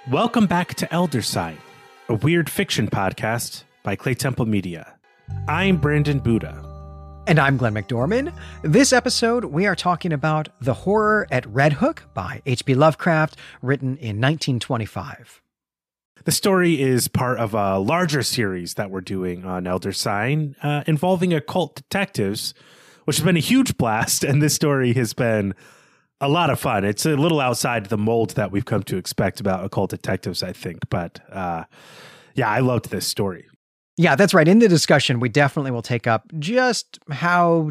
Welcome back to Elder Sign, a weird fiction podcast by Clay Temple Media. I'm Brandon Buddha. And I'm Glenn McDorman. This episode, we are talking about The Horror at Red Hook by H.P. Lovecraft, written in 1925. The story is part of a larger series that we're doing on Elder Sign involving occult detectives, which has been a huge blast, and this story has been a lot of fun. It's a little outside the mold that we've come to expect about occult detectives, I think. But yeah, I loved this story. Yeah, that's right. In the discussion, we definitely will take up just how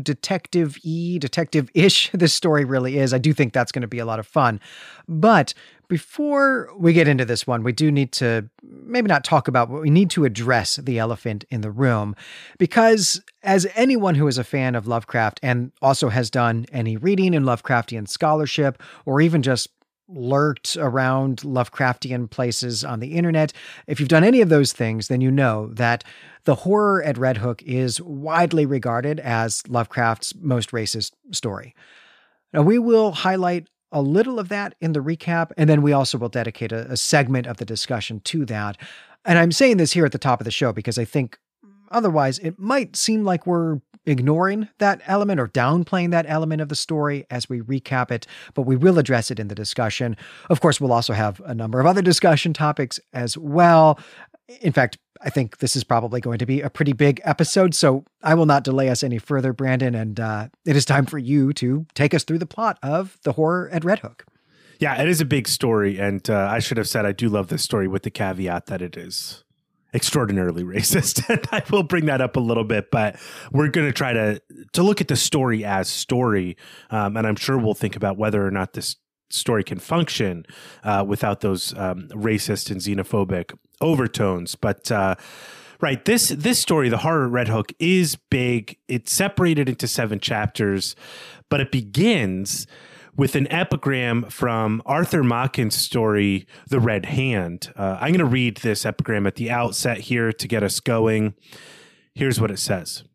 detective-ish this story really is. I do think that's going to be a lot of fun. But before we get into this one, we do need to maybe not talk about, but we need to address the elephant in the room. Because as anyone who is a fan of Lovecraft and also has done any reading in Lovecraftian scholarship, or even just lurked around Lovecraftian places on the internet, if you've done any of those things, then you know that The Horror at Red Hook is widely regarded as Lovecraft's most racist story. Now, we will highlight a little of that in the recap, and then we also will dedicate a segment of the discussion to that. And I'm saying this here at the top of the show because I think otherwise it might seem like we're ignoring that element or downplaying that element of the story as we recap it, but we will address it in the discussion. Of course, we'll also have a number of other discussion topics as well. In fact, I think this is probably going to be a pretty big episode, so I will not delay us any further, Brandon, and it is time for you to take us through the plot of The Horror at Red Hook. Yeah, it is a big story, and I should have said I do love this story with the caveat that it is extraordinarily racist. And I will bring that up a little bit, but we're going to try to look at the story as story. And I'm sure we'll think about whether or not this story can function without those racist and xenophobic overtones. But right, this story, The Horror at Red Hook, is big. It's separated into 7 chapters, but it begins with an epigram from Arthur Machen's story, The Red Hand. I'm going to read this epigram at the outset here to get us going. Here's what it says.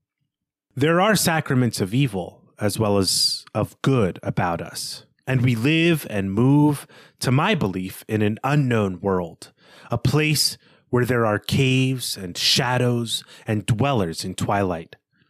There are sacraments of evil as well as of good about us, and we live and move, to my belief, in an unknown world, a place where there are caves and shadows and dwellers in twilight.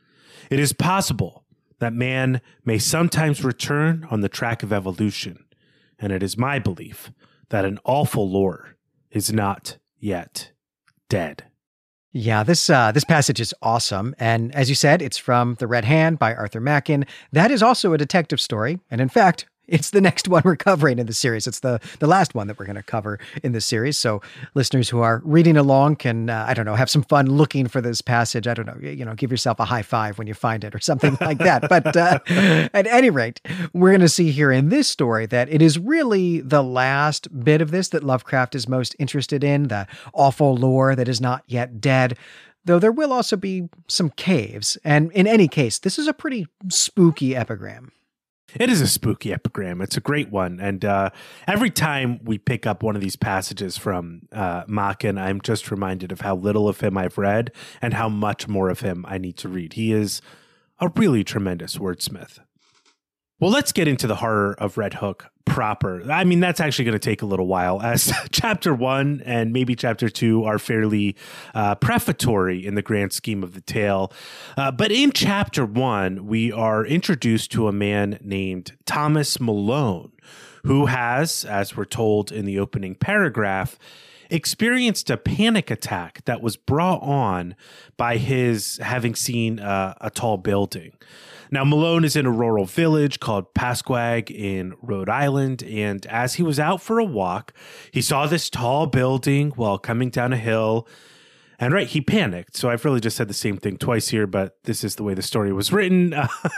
It is possible that man may sometimes return on the track of evolution, and it is my belief that an awful lore is not yet dead. Yeah, this passage is awesome, and as you said, it's from The Red Hand by Arthur Machen. That is also a detective story, and in fact, it's the next one we're covering in the series. It's the last one that we're going to cover in this series. So listeners who are reading along can, have some fun looking for this passage. I don't know, give yourself a high five when you find it or something like that. But at any rate, we're going to see here in this story that it is really the last bit of this that Lovecraft is most interested in, the awful lore that is not yet dead. Though there will also be some caves. And in any case, this is a pretty spooky epigram. It is a spooky epigram. It's a great one. And every time we pick up one of these passages from Machen, I'm just reminded of how little of him I've read and how much more of him I need to read. He is a really tremendous wordsmith. Well, let's get into the Horror of Red Hook proper. I mean, that's actually going to take a little while, as chapter 1 and maybe chapter 2 are fairly prefatory in the grand scheme of the tale. But in chapter 1, we are introduced to a man named Thomas Malone, who has, as we're told in the opening paragraph, experienced a panic attack that was brought on by his having seen a tall building. Now, Malone is in a rural village called Pasquag in Rhode Island, and as he was out for a walk, he saw this tall building while coming down a hill, and he panicked. So I've really just said the same thing twice here, but this is the way the story was written.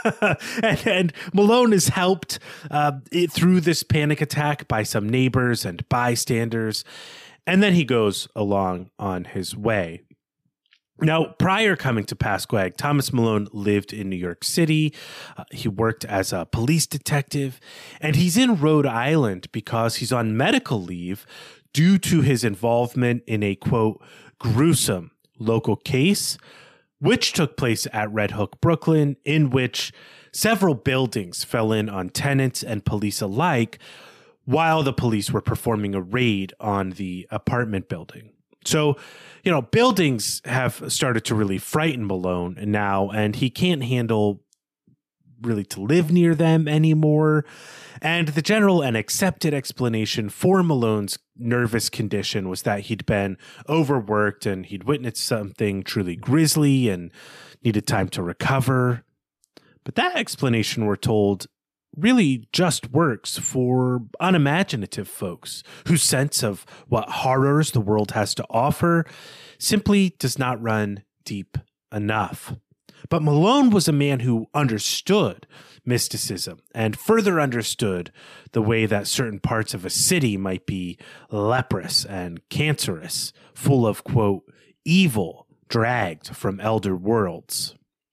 and Malone is helped through this panic attack by some neighbors and bystanders, and then he goes along on his way. Now, prior coming to Pasquag, Thomas Malone lived in New York City. He worked as a police detective, and he's in Rhode Island because he's on medical leave due to his involvement in a, quote, gruesome local case, which took place at Red Hook, Brooklyn, in which several buildings fell in on tenants and police alike, while the police were performing a raid on the apartment building. So, buildings have started to really frighten Malone now, and he can't handle really to live near them anymore. And the general and accepted explanation for Malone's nervous condition was that he'd been overworked and he'd witnessed something truly grisly and needed time to recover. But that explanation, we're told, really just works for unimaginative folks whose sense of what horrors the world has to offer simply does not run deep enough. But Malone was a man who understood mysticism and further understood the way that certain parts of a city might be leprous and cancerous, full of, quote, evil dragged from elder worlds.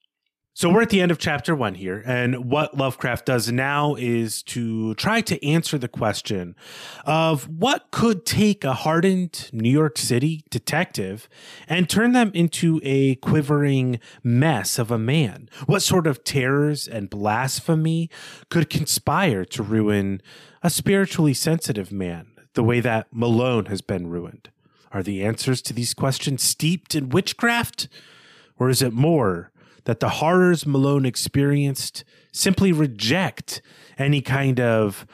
So we're at the end of chapter 1 here, and what Lovecraft does now is to try to answer the question of what could take a hardened New York City detective and turn them into a quivering mess of a man. What sort of terrors and blasphemy could conspire to ruin a spiritually sensitive man the way that Malone has been ruined? Are the answers to these questions steeped in witchcraft, or is it more that the horrors Malone experienced simply reject any kind of,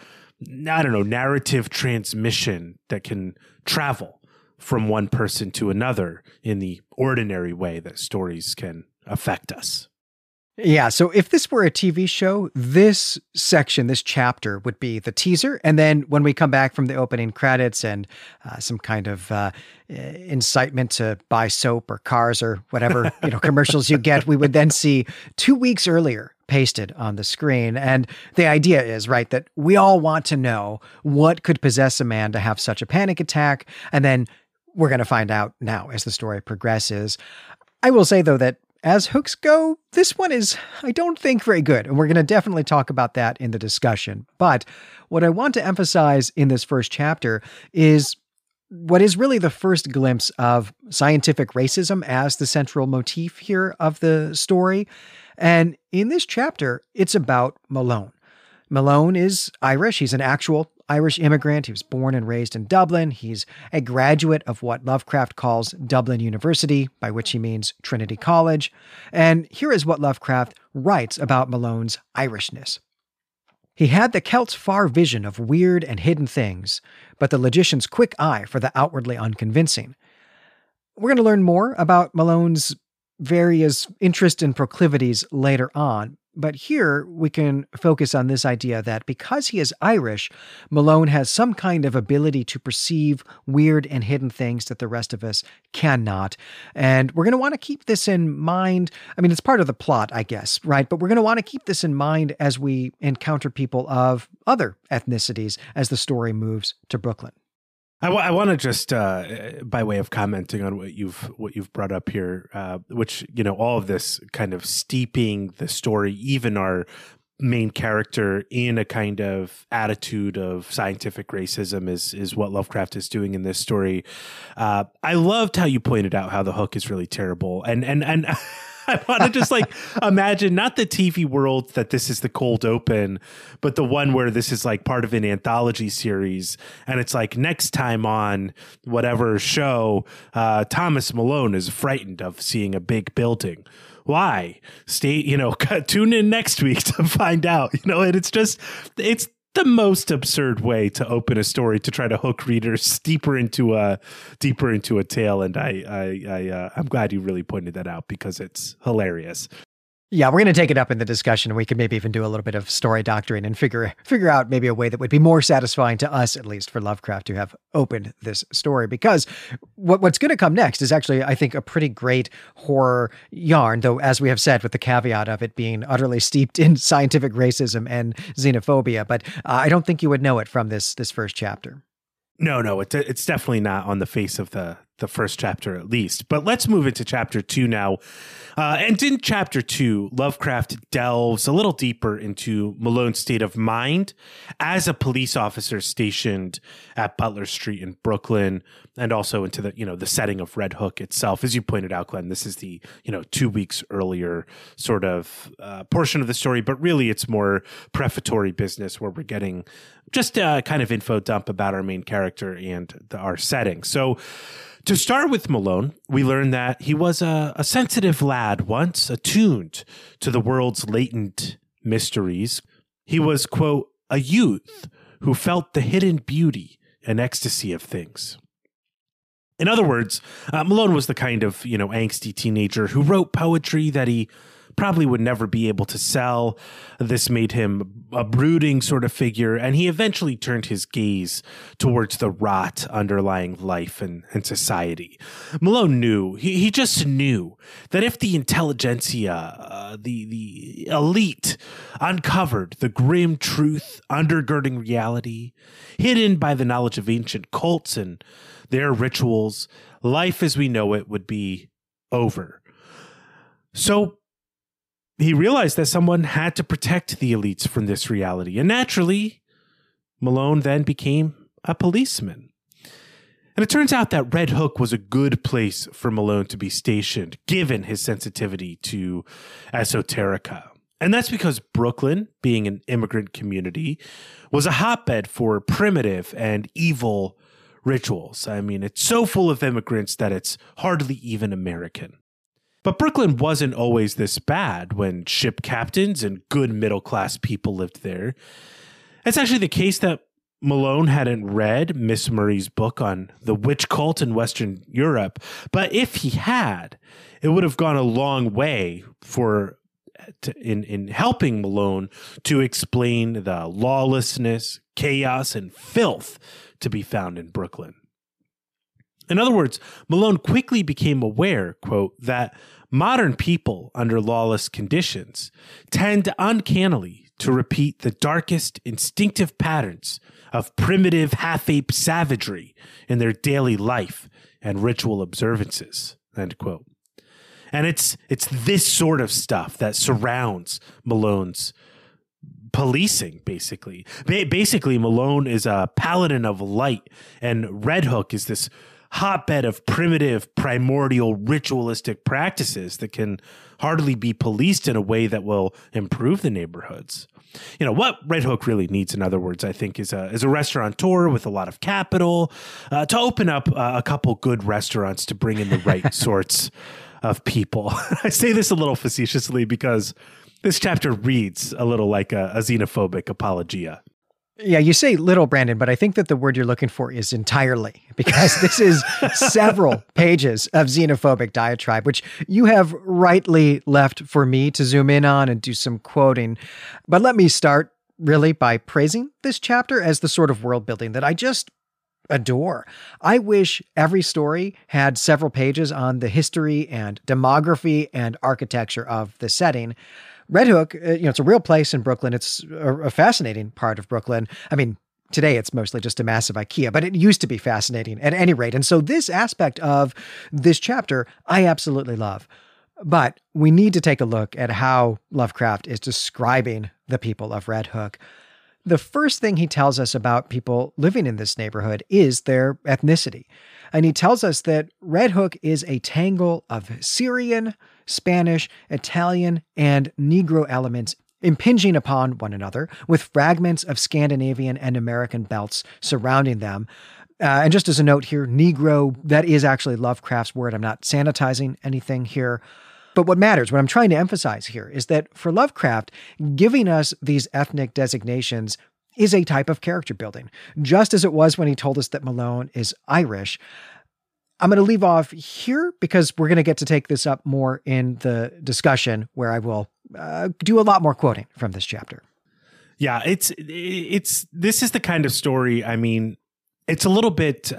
narrative transmission that can travel from one person to another in the ordinary way that stories can affect us? Yeah, so if this were a TV show, this section, this chapter would be the teaser. And then when we come back from the opening credits and some kind of incitement to buy soap or cars or whatever commercials you get, we would then see 2 weeks earlier pasted on the screen. And the idea is, right, that we all want to know what could possess a man to have such a panic attack. And then we're going to find out now as the story progresses. I will say, though, that as hooks go, this one is, I don't think, very good. And we're going to definitely talk about that in the discussion. But what I want to emphasize in this first chapter is what is really the first glimpse of scientific racism as the central motif here of the story. And in this chapter, it's about Malone. Malone is Irish. He's an actual Irish immigrant. He was born and raised in Dublin. He's a graduate of what Lovecraft calls Dublin University, by which he means Trinity College. And here is what Lovecraft writes about Malone's Irishness. He had the Celt's far vision of weird and hidden things, but the logician's quick eye for the outwardly unconvincing. We're going to learn more about Malone's various interests and proclivities later on. But here we can focus on this idea that because he is Irish, Malone has some kind of ability to perceive weird and hidden things that the rest of us cannot. And we're going to want to keep this in mind. I mean, it's part of the plot, I guess, right? But we're going to want to keep this in mind as we encounter people of other ethnicities as the story moves to Brooklyn. I want to just, by way of commenting on what you've brought up here, which, all of this kind of steeping the story, even our main character in a kind of attitude of scientific racism is what Lovecraft is doing in this story. I loved how you pointed out how the hook is really terrible. And I want to just imagine not the TV world that this is the cold open, but the one where this is part of an anthology series. And it's next time on whatever show, Thomas Malone is frightened of seeing a big building. Why? Stay, tune in next week to find out, and it's the most absurd way to open a story to try to hook readers deeper into a tale. And I'm glad you really pointed that out because it's hilarious. Yeah, we're going to take it up in the discussion. We could maybe even do a little bit of story doctoring and figure out maybe a way that would be more satisfying to us, at least for Lovecraft, to have opened this story. Because what's going to come next is actually, I think, a pretty great horror yarn, though, as we have said, with the caveat of it being utterly steeped in scientific racism and xenophobia. But I don't think you would know it from this first chapter. No, it's definitely not on the face of the the first chapter at least. But let's move into chapter 2 now. And in chapter 2, Lovecraft delves a little deeper into Malone's state of mind as a police officer stationed at Butler Street in Brooklyn, and also into the setting of Red Hook itself. As you pointed out, Glenn, this is the 2 weeks earlier sort of portion of the story, but really it's more prefatory business where we're getting just a kind of info dump about our main character and our setting. So to start with Malone, we learn that he was a sensitive lad once, attuned to the world's latent mysteries. He was, quote, a youth who felt the hidden beauty and ecstasy of things. In other words, Malone was the kind of, angsty teenager who wrote poetry that he probably would never be able to sell. This made him a brooding sort of figure, and he eventually turned his gaze towards the rot underlying life and society. Malone knew, he just knew that if the intelligentsia, the elite, uncovered the grim truth undergirding reality, hidden by the knowledge of ancient cults and their rituals, life as we know it would be over. So he realized that someone had to protect the elites from this reality. And naturally, Malone then became a policeman. And it turns out that Red Hook was a good place for Malone to be stationed, given his sensitivity to esoterica. And that's because Brooklyn, being an immigrant community, was a hotbed for primitive and evil rituals. I mean, it's so full of immigrants that it's hardly even American. But Brooklyn wasn't always this bad when ship captains and good middle-class people lived there. It's actually the case that Malone hadn't read Miss Murray's book on the witch cult in Western Europe, but if he had, it would have gone a long way in helping Malone to explain the lawlessness, chaos, and filth to be found in Brooklyn. In other words, Malone quickly became aware, quote, that modern people under lawless conditions tend uncannily to repeat the darkest instinctive patterns of primitive half-ape savagery in their daily life and ritual observances, end quote. And it's this sort of stuff that surrounds Malone's policing, basically. Basically, Malone is a paladin of light, and Red Hook is this hotbed of primitive, primordial, ritualistic practices that can hardly be policed in a way that will improve the neighborhoods. What Red Hook really needs, in other words, I think, is a restaurateur with a lot of capital to open up a couple good restaurants to bring in the right sorts of people. I say this a little facetiously because this chapter reads a little like a xenophobic apologia. Yeah, you say little, Brandon, but I think that the word you're looking for is entirely, because this is several pages of xenophobic diatribe, which you have rightly left for me to zoom in on and do some quoting. But let me start really by praising this chapter as the sort of world building that I just adore. I wish every story had several pages on the history and demography and architecture of the setting. Red Hook, it's a real place in Brooklyn. It's a fascinating part of Brooklyn. I mean, today it's mostly just a massive IKEA, but it used to be fascinating at any rate. And so this aspect of this chapter, I absolutely love. But we need to take a look at how Lovecraft is describing the people of Red Hook. The first thing he tells us about people living in this neighborhood is their ethnicity. And he tells us that Red Hook is a tangle of Syrian, Spanish, Italian, and Negro elements impinging upon one another, with fragments of Scandinavian and American belts surrounding them. And just as a note here, Negro, that is actually Lovecraft's word. I'm not sanitizing anything here. But what matters, what I'm trying to emphasize here, is that for Lovecraft, giving us these ethnic designations is a type of character building, just as it was when he told us that Malone is Irish. I'm going to leave off here because we're going to get to take this up more in the discussion where I will do a lot more quoting from this chapter. Yeah, this is the kind of story, I mean, it's a little bit,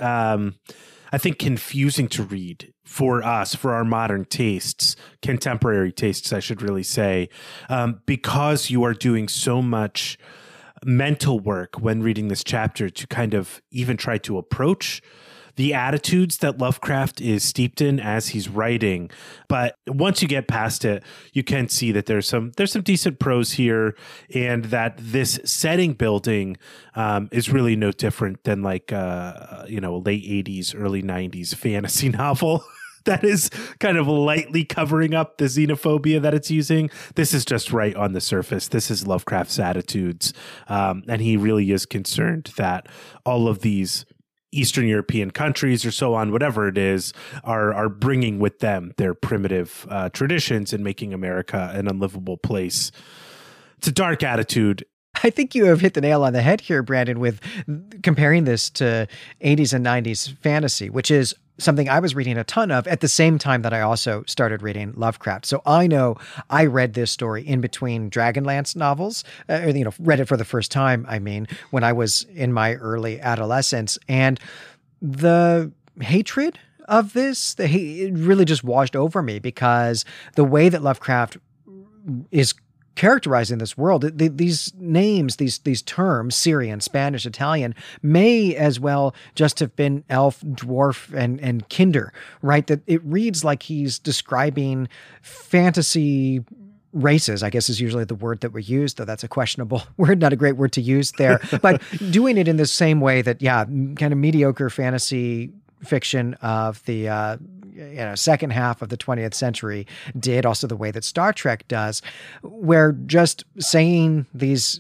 I think, confusing to read for us, for our modern tastes, contemporary tastes, I should really say, because you are doing so much mental work when reading this chapter to kind of even try to approach the attitudes that Lovecraft is steeped in as he's writing. But once you get past it, you can see that there's some decent prose here, and that this setting building is really no different than like a late 80s, early 90s fantasy novel. That is kind of lightly covering up the xenophobia that it's using. This is just right on the surface. This is Lovecraft's attitudes. And he really is concerned that all of these Eastern European countries or so on, whatever it is, are bringing with them their primitive traditions and making America an unlivable place. It's a dark attitude. I think you have hit the nail on the head here, Brandon, with comparing this to 80s and 90s fantasy, which is something I was reading a ton of at the same time that I also started reading Lovecraft. So I know I read this story in between Dragonlance novels, read it for the first time, when I was in my early adolescence. And the hatred of this, it really just washed over me, because the way that Lovecraft is characterizing this world, these names, these terms, Syrian, Spanish, Italian, may as well just have been elf, dwarf, and kinder, right? That it reads like he's describing fantasy races, I guess is usually the word that we use, though that's a questionable word, not a great word to use there, but doing it in the same way that, kind of mediocre fantasy fiction of the second half of the 20th century did, also the way that Star Trek does, where just saying these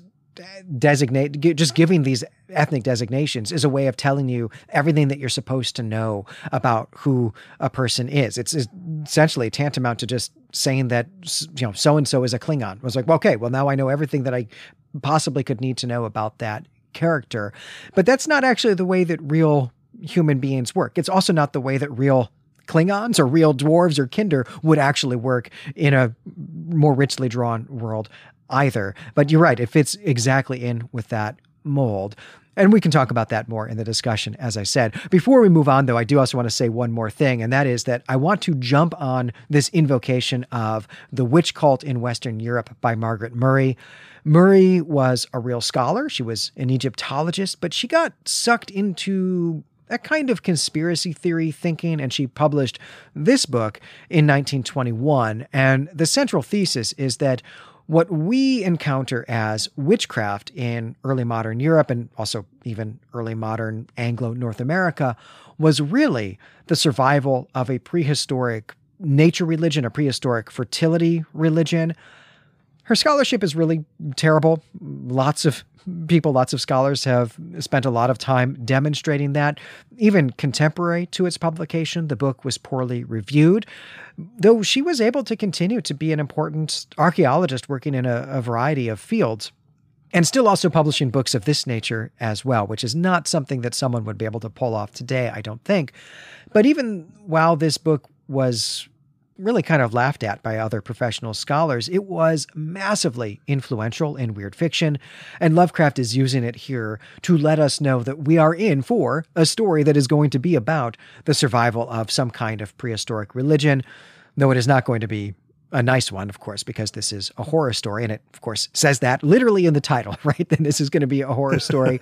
just giving these ethnic designations is a way of telling you everything that you're supposed to know about who a person is. It's essentially tantamount to just saying that, so-and-so is a Klingon. I was like, well, okay, well, now I know everything that I possibly could need to know about that character. But that's not actually the way that real human beings work. It's also not the way that real Klingons or real dwarves or kinder would actually work in a more richly drawn world either. But you're right, it fits exactly in with that mold. And we can talk about that more in the discussion, as I said. Before we move on, though, I do also want to say one more thing, and that is that I want to jump on this invocation of the witch cult in Western Europe by Margaret Murray. Murray was a real scholar. She was an Egyptologist, but she got sucked into a kind of conspiracy theory thinking, and she published this book in 1921. And the central thesis is that what we encounter as witchcraft in early modern Europe, and also even early modern Anglo-North America, was really the survival of a prehistoric nature religion, a prehistoric fertility religion. Her scholarship is really terrible. Lots of scholars have spent a lot of time demonstrating that. Even contemporary to its publication, the book was poorly reviewed, though she was able to continue to be an important archaeologist working in a variety of fields, and still also publishing books of this nature as well, which is not something that someone would be able to pull off today, I don't think. But even while this book was really kind of laughed at by other professional scholars, it was massively influential in weird fiction, and Lovecraft is using it here to let us know that we are in for a story that is going to be about the survival of some kind of prehistoric religion, though it is not going to be a nice one, of course, because this is a horror story, and it, of course, says that literally in the title, right? Then this is going to be a horror story.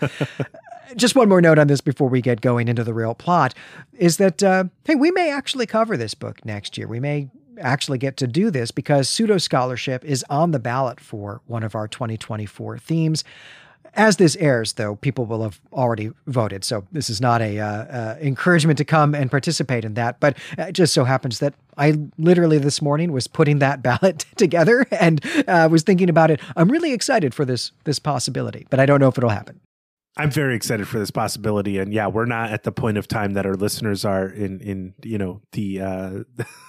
Just one more note on this before we get going into the real plot is that, hey, we may actually cover this book next year. We may actually get to do this because pseudo-scholarship is on the ballot for one of our 2024 themes. As this airs, though, people will have already voted, so this is not a encouragement to come and participate in that. But it just so happens that I literally this morning was putting that ballot together and was thinking about it. I'm really excited for this possibility, but I don't know if it'll happen. I'm very excited for this possibility, and yeah, we're not at the point of time that our listeners are in the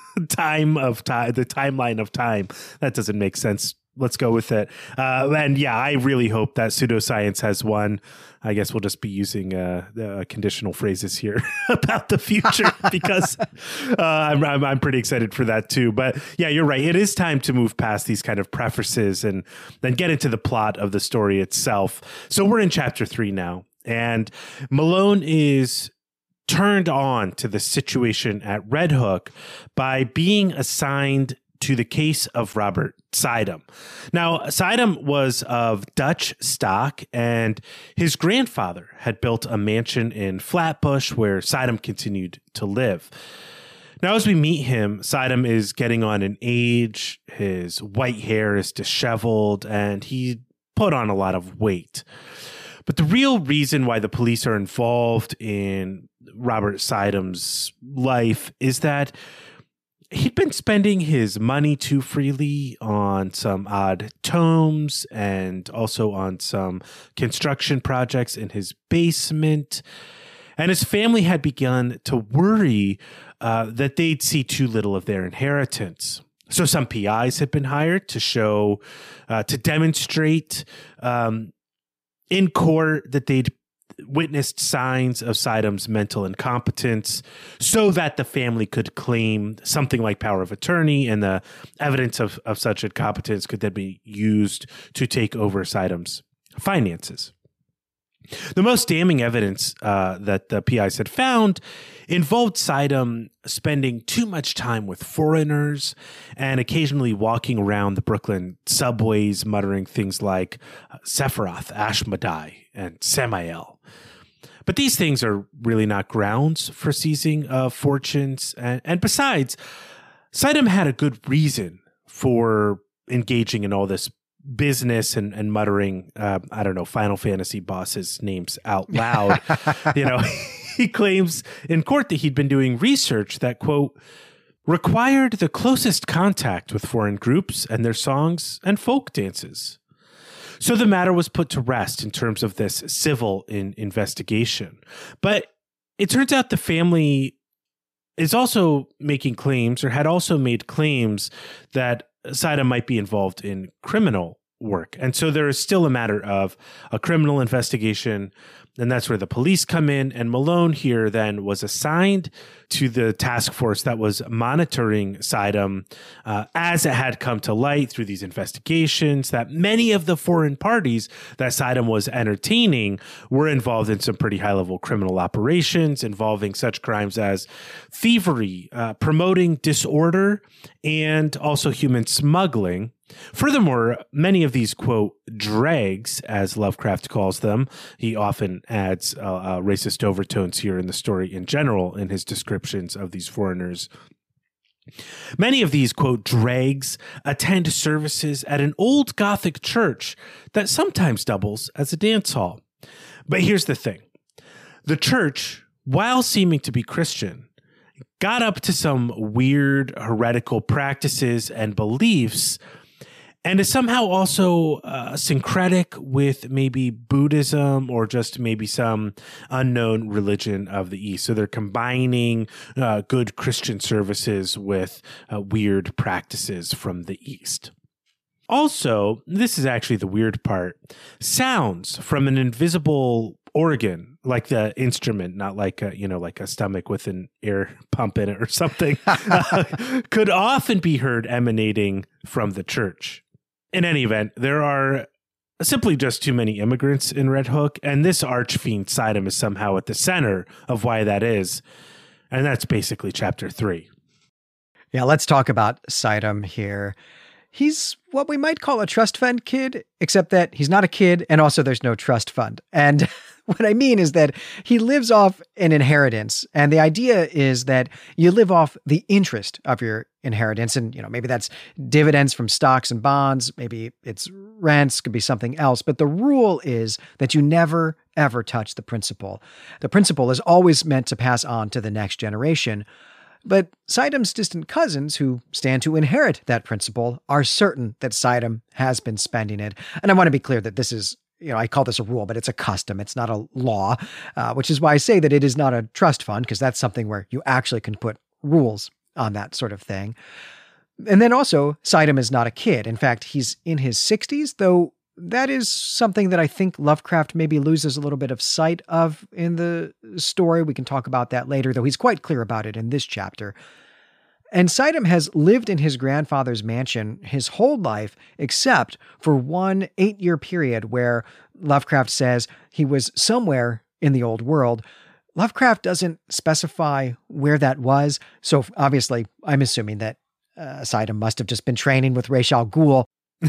the timeline of time. That doesn't make sense. Let's go with it. And yeah, I really hope that pseudoscience has won. I guess we'll just be using conditional phrases here about the future because I'm pretty excited for that too. But yeah, you're right. It is time to move past these kind of prefaces and then get into the plot of the story itself. So we're in chapter 3 now, and Malone is turned on to the situation at Red Hook by being assigned to the case of Robert Sidum. Now, Sidum was of Dutch stock, and his grandfather had built a mansion in Flatbush where Sidum continued to live. Now, as we meet him, Sidum is getting on in age, his white hair is disheveled, and he put on a lot of weight. But the real reason why the police are involved in Robert Sidum's life is that he'd been spending his money too freely on some odd tomes and also on some construction projects in his basement. And his family had begun to worry that they'd see too little of their inheritance. So some PIs had been hired to demonstrate in court that they'd witnessed signs of Sidum's mental incompetence so that the family could claim something like power of attorney, and the evidence of such incompetence could then be used to take over Sidum's finances. The most damning evidence that the PIs had found involved Sidum spending too much time with foreigners and occasionally walking around the Brooklyn subways muttering things like Sephiroth, Ashmedai, and Samael. But these things are really not grounds for seizing fortunes. And besides, Sidum had a good reason for engaging in all this business and muttering, Final Fantasy bosses' names out loud. He claims in court that he'd been doing research that, quote, required the closest contact with foreign groups and their songs and folk dances. So the matter was put to rest in terms of this civil investigation. But it turns out the family is also making claims, or had also made claims, that Sidum might be involved in criminal work. And so there is still a matter of a criminal investigation, and that's where the police come in. And Malone here then was assigned to the task force that was monitoring Sidum as it had come to light through these investigations that many of the foreign parties that Sidum was entertaining were involved in some pretty high-level criminal operations involving such crimes as thievery, promoting disorder, and also human smuggling. Furthermore, many of these, quote, dregs, as Lovecraft calls them — he often adds racist overtones here in the story in general in his descriptions of these foreigners. Many of these, quote, dregs attend services at an old Gothic church that sometimes doubles as a dance hall. But here's the thing. The church, while seeming to be Christian, got up to some weird heretical practices and beliefs, and is somehow also syncretic with maybe Buddhism or just maybe some unknown religion of the East. So they're combining good Christian services with weird practices from the East. Also, this is actually the weird part, sounds from an invisible organ, like the instrument, not like a stomach with an air pump in it or something, could often be heard emanating from the church. In any event, there are simply just too many immigrants in Red Hook, and this archfiend Sidum is somehow at the center of why that is. And that's basically chapter 3. Yeah, let's talk about Sidum here. He's what we might call a trust fund kid, except that he's not a kid, and also there's no trust fund. And what I mean is that he lives off an inheritance, and the idea is that you live off the interest of your inheritance, and maybe that's dividends from stocks and bonds, maybe it's rents, could be something else, but the rule is that you never, ever touch the principal. The principal is always meant to pass on to the next generation. But Sidum's distant cousins, who stand to inherit that principal, are certain that Sidum has been spending it. And I want to be clear that this is, I call this a rule, but it's a custom. It's not a law, which is why I say that it is not a trust fund, because that's something where you actually can put rules on that sort of thing. And then also, Sidum is not a kid. In fact, he's in his 60s, though that is something that I think Lovecraft maybe loses a little bit of sight of in the story. We can talk about that later, though he's quite clear about it in this chapter. And Sidum has lived in his grandfather's mansion his whole life, except for one 8-year period where Lovecraft says he was somewhere in the old world. Lovecraft doesn't specify where that was, so obviously I'm assuming that Saidam must have just been training with Ra's al Ghul.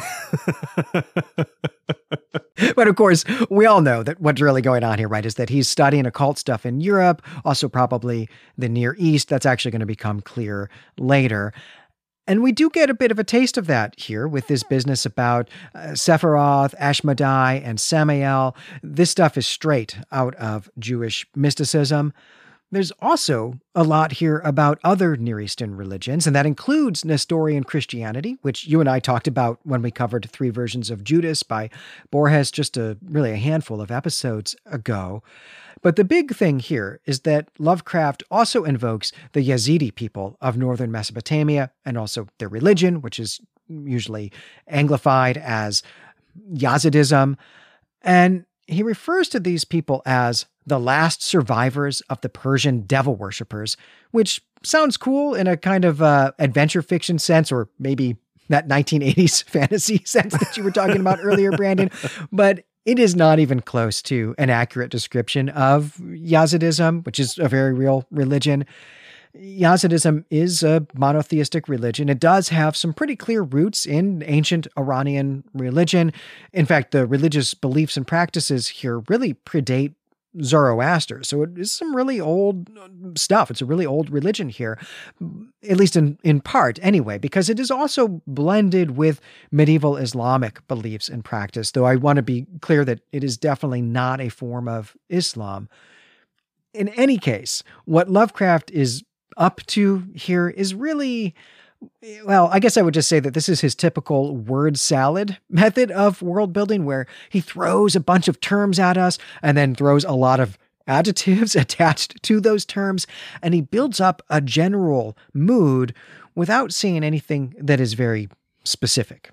But of course, we all know that what's really going on here, right, is that he's studying occult stuff in Europe, also probably the Near East. That's actually going to become clear later. And we do get a bit of a taste of that here with this business about Sephiroth, Ashmedai, and Samael. This stuff is straight out of Jewish mysticism. There's also a lot here about other Near Eastern religions, and that includes Nestorian Christianity, which you and I talked about when we covered 3 versions of Judas by Borges just really a handful of episodes ago. But the big thing here is that Lovecraft also invokes the Yazidi people of northern Mesopotamia and also their religion, which is usually anglified as Yazidism. And he refers to these people as the last survivors of the Persian devil worshippers, which sounds cool in a kind of adventure fiction sense, or maybe that 1980s fantasy sense that you were talking about earlier, Brandon. But it is not even close to an accurate description of Yazidism, which is a very real religion. Yazidism is a monotheistic religion. It does have some pretty clear roots in ancient Iranian religion. In fact, the religious beliefs and practices here really predate Zoroaster. So it is some really old stuff. It's a really old religion here, at least in part anyway, because it is also blended with medieval Islamic beliefs and practice, though I want to be clear that it is definitely not a form of Islam. In any case, what Lovecraft is up to here is really, well, I guess I would just say that this is his typical word salad method of world building, where he throws a bunch of terms at us and then throws a lot of adjectives attached to those terms, and he builds up a general mood without saying anything that is very specific.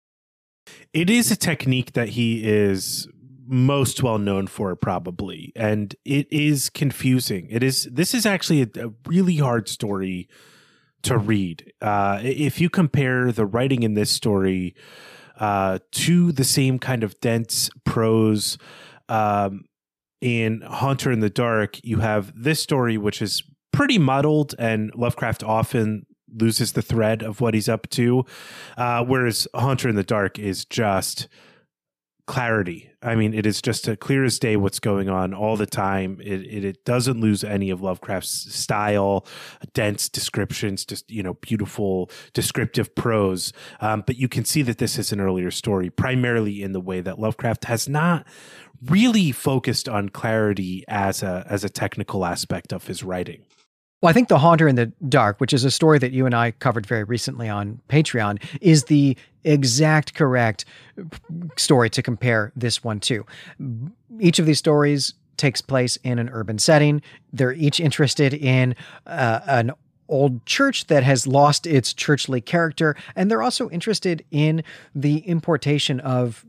It is a technique that he is most well known for, probably, and it is confusing. This is actually a really hard story to read. If you compare the writing in this story to the same kind of dense prose in Haunter in the Dark, you have this story, which is pretty muddled, and Lovecraft often loses the thread of what he's up to, whereas Haunter in the Dark is just clarity. I mean, it is just a clear as day what's going on all the time. It doesn't lose any of Lovecraft's style, dense descriptions, just, beautiful descriptive prose. But you can see that this is an earlier story, primarily in the way that Lovecraft has not really focused on clarity as a technical aspect of his writing. Well, I think The Haunter in the Dark, which is a story that you and I covered very recently on Patreon, is the exact correct story to compare this one to. Each of these stories takes place in an urban setting. They're each interested in an old church that has lost its churchly character, and they're also interested in the importation of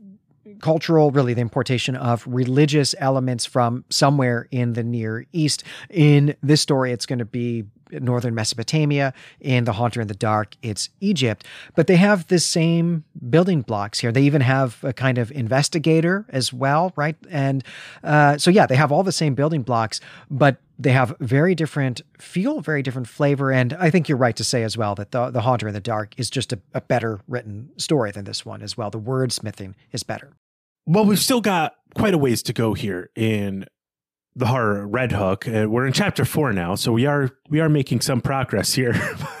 the importation of religious elements from somewhere in the Near East. In this story, it's going to be northern Mesopotamia. In The Haunter in the Dark, it's Egypt. But they have the same building blocks here. They even have a kind of investigator as well, right? And so they have all the same building blocks, but they have very different feel, very different flavor. And I think you're right to say as well that the Haunter in the Dark is just a better written story than this one as well. The wordsmithing is better. Well, we've still got quite a ways to go here in the horror Red Hook. We're in chapter 4 now, so we are making some progress here.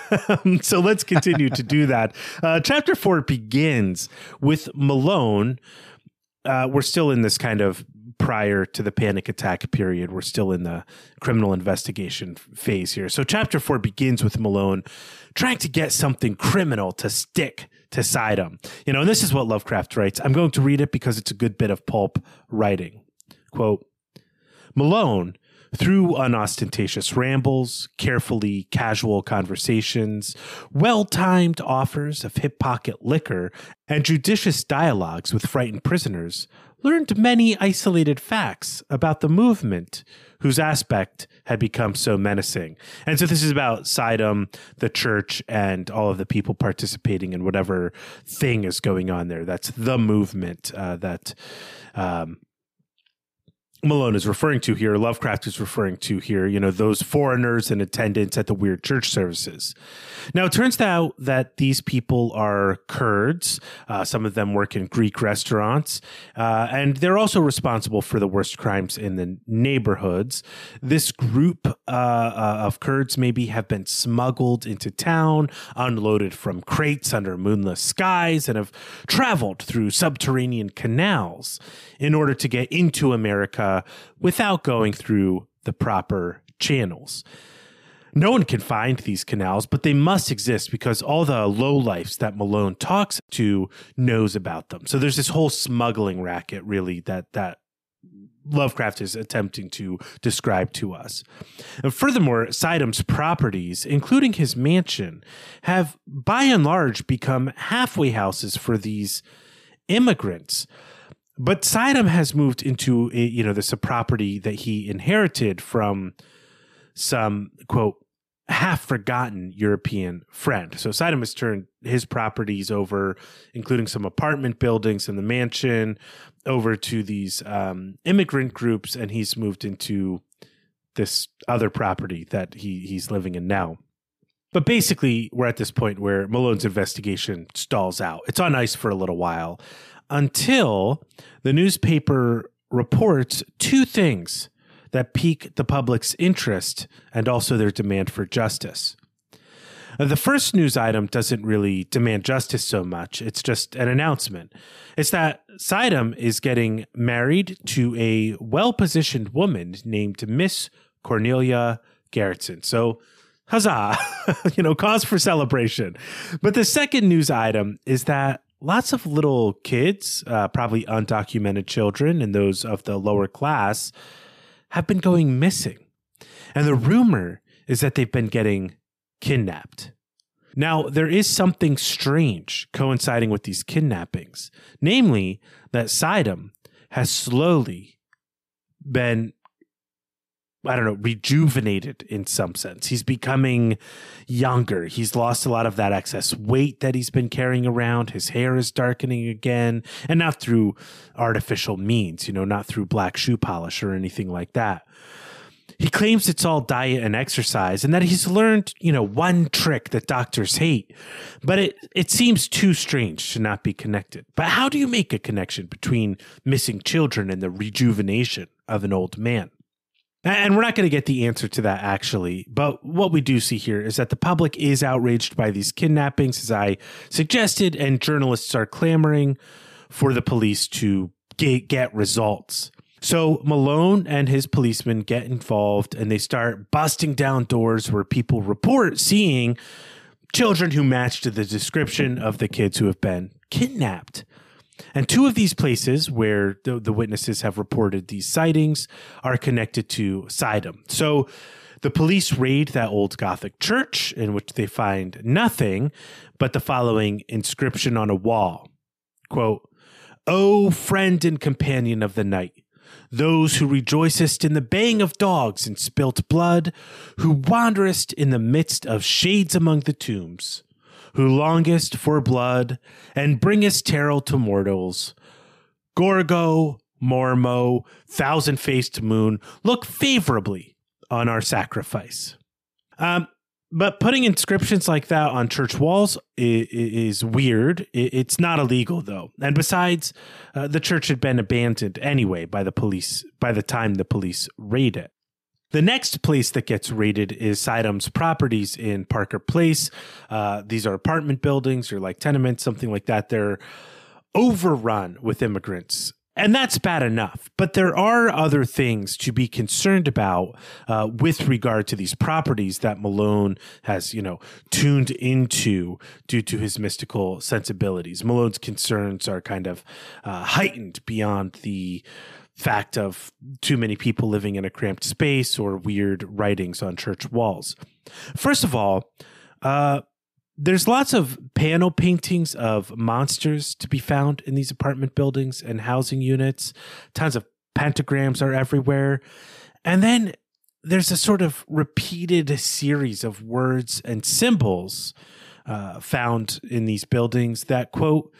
So let's continue to do that. Chapter 4 begins with Malone. We're still in this kind of prior to the panic attack period. We're still in the criminal investigation phase here. So chapter 4 begins with Malone trying to get something criminal to stick to Saidam. And this is what Lovecraft writes. I'm going to read it because it's a good bit of pulp writing. Quote, Malone, through unostentatious rambles, carefully casual conversations, well-timed offers of hip pocket liquor, and judicious dialogues with frightened prisoners, learned many isolated facts about the movement whose aspect had become so menacing. And so this is about Saidam, the church, and all of the people participating in whatever thing is going on there. That's the movement that Malone is referring to here, Lovecraft is referring to here, those foreigners in attendance at the weird church services. Now, it turns out that these people are Kurds. Some of them work in Greek restaurants, and they're also responsible for the worst crimes in the neighborhoods. This group of Kurds maybe have been smuggled into town, unloaded from crates under moonless skies, and have traveled through subterranean canals in order to get into America without going through the proper channels. No one can find these canals, but they must exist because all the lowlifes that Malone talks to knows about them. So there's this whole smuggling racket, really, that Lovecraft is attempting to describe to us. And furthermore, Sidam's properties, including his mansion, have by and large become halfway houses for these immigrants. But Sidam has moved into this a property that he inherited from some, quote, half-forgotten European friend. So Sidam has turned his properties over, including some apartment buildings and the mansion, over to these immigrant groups, and he's moved into this other property that he's living in now. But basically, we're at this point where Malone's investigation stalls out. It's on ice for a little while, until the newspaper reports two things that pique the public's interest and also their demand for justice. The first news item doesn't really demand justice so much. It's just an announcement. It's that Sidam is getting married to a well-positioned woman named Miss Cornelia Garretson. So, huzzah, cause for celebration. But the second news item is that lots of little kids, probably undocumented children and those of the lower class, have been going missing. And the rumor is that they've been getting kidnapped. Now, there is something strange coinciding with these kidnappings, namely that Sidam has slowly been rejuvenated in some sense. He's becoming younger. He's lost a lot of that excess weight that he's been carrying around. His hair is darkening again, and not through artificial means, not through black shoe polish or anything like that. He claims it's all diet and exercise and that he's learned, one trick that doctors hate, but it seems too strange to not be connected. But how do you make a connection between missing children and the rejuvenation of an old man? And we're not going to get the answer to that, actually. But what we do see here is that the public is outraged by these kidnappings, as I suggested, and journalists are clamoring for the police to get results. So Malone and his policemen get involved, and they start busting down doors where people report seeing children who match to the description of the kids who have been kidnapped. And two of these places where the witnesses have reported these sightings are connected to Sidam. So the police raid that old Gothic church, in which they find nothing but the following inscription on a wall. Quote, "O friend and companion of the night, those who rejoicest in the baying of dogs and spilt blood, who wanderest in the midst of shades among the tombs, who longest for blood and bringest terror to mortals, Gorgo, Mormo, thousand-faced moon, look favorably on our sacrifice." But putting inscriptions like that on church walls is weird. It's not illegal, though. And besides, the church had been abandoned anyway by the police by the time the police raid it. The next place that gets raided is Sidam's properties in Parker Place. These are apartment buildings or like tenements, something like that. They're overrun with immigrants. And that's bad enough. But there are other things to be concerned about with regard to these properties that Malone has, tuned into due to his mystical sensibilities. Malone's concerns are kind of heightened beyond the fact of too many people living in a cramped space or weird writings on church walls. First of all, there's lots of panel paintings of monsters to be found in these apartment buildings and housing units. Tons of pentagrams are everywhere. And then there's a sort of repeated series of words and symbols found in these buildings that, quote,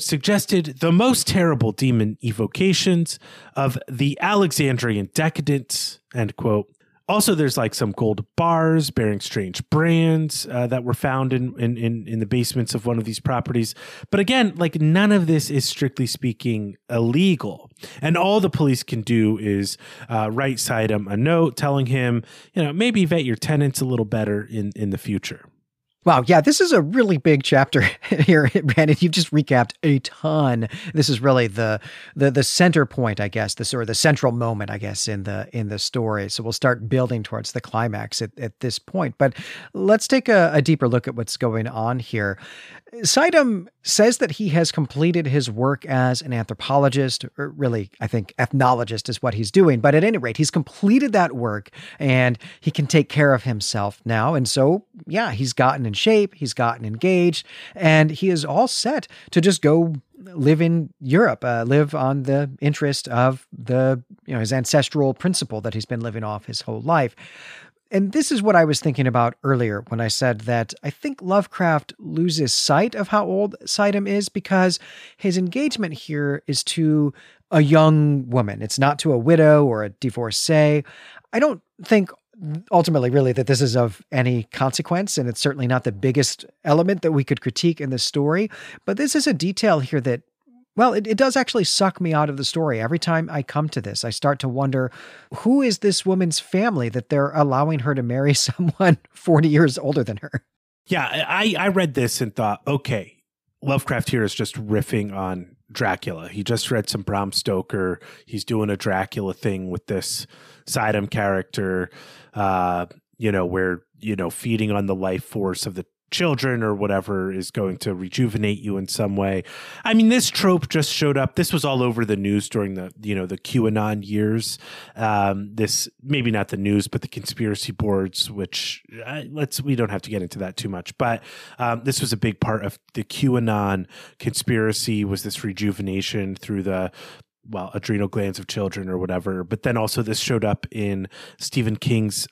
suggested the most terrible demon evocations of the Alexandrian decadence, end quote. Also, there's like some gold bars bearing strange brands that were found in the basements of one of these properties. But again, like none of this is strictly speaking illegal. And all the police can do is write Saidam a note telling him, maybe vet your tenants a little better in the future. Wow. Yeah, this is a really big chapter here, Brandon. You've just recapped a ton. This is really the center point, I guess, the central moment, I guess, in the story. So we'll start building towards the climax at this point. But let's take a deeper look at what's going on here. Saidam says that he has completed his work as an anthropologist, or really, I think ethnologist is what he's doing. But at any rate, he's completed that work and he can take care of himself now. And so, yeah, he's gotten in shape, he's gotten engaged, and he is all set to just go live in Europe, live on the interest of his ancestral principle that he's been living off his whole life. And this is what I was thinking about earlier when I said that I think Lovecraft loses sight of how old Saidam is because his engagement here is to a young woman. It's not to a widow or a divorcee. I don't think ultimately really that this is of any consequence, and it's certainly not the biggest element that we could critique in this story. But this is a detail here that, well, it does actually suck me out of the story. Every time I come to this, I start to wonder, who is this woman's family that they're allowing her to marry someone 40 years older than her? Yeah, I read this and thought, okay, Lovecraft here is just riffing on Dracula. He just read some Bram Stoker. He's doing a Dracula thing with this Saidam character, where, feeding on the life force of the children or whatever is going to rejuvenate you in some way. I mean, this trope just showed up. This was all over the news during the QAnon years. This, maybe not the news, but the conspiracy boards, which we don't have to get into that too much. But this was a big part of the QAnon conspiracy, was this rejuvenation through the adrenal glands of children or whatever. But then also this showed up in Stephen King's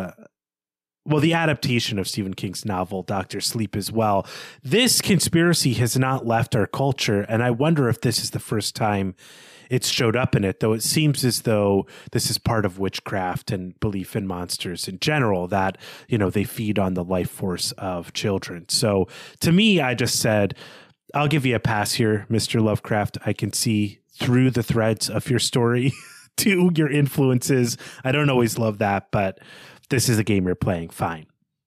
the adaptation of Stephen King's novel, Dr. Sleep, as well. This conspiracy has not left our culture, and I wonder if this is the first time it's showed up in it, though it seems as though this is part of witchcraft and belief in monsters in general, that, they feed on the life force of children. So to me, I just said, I'll give you a pass here, Mr. Lovecraft. I can see through the threads of your story to your influences. I don't always love that, but this is a game you're playing. Fine.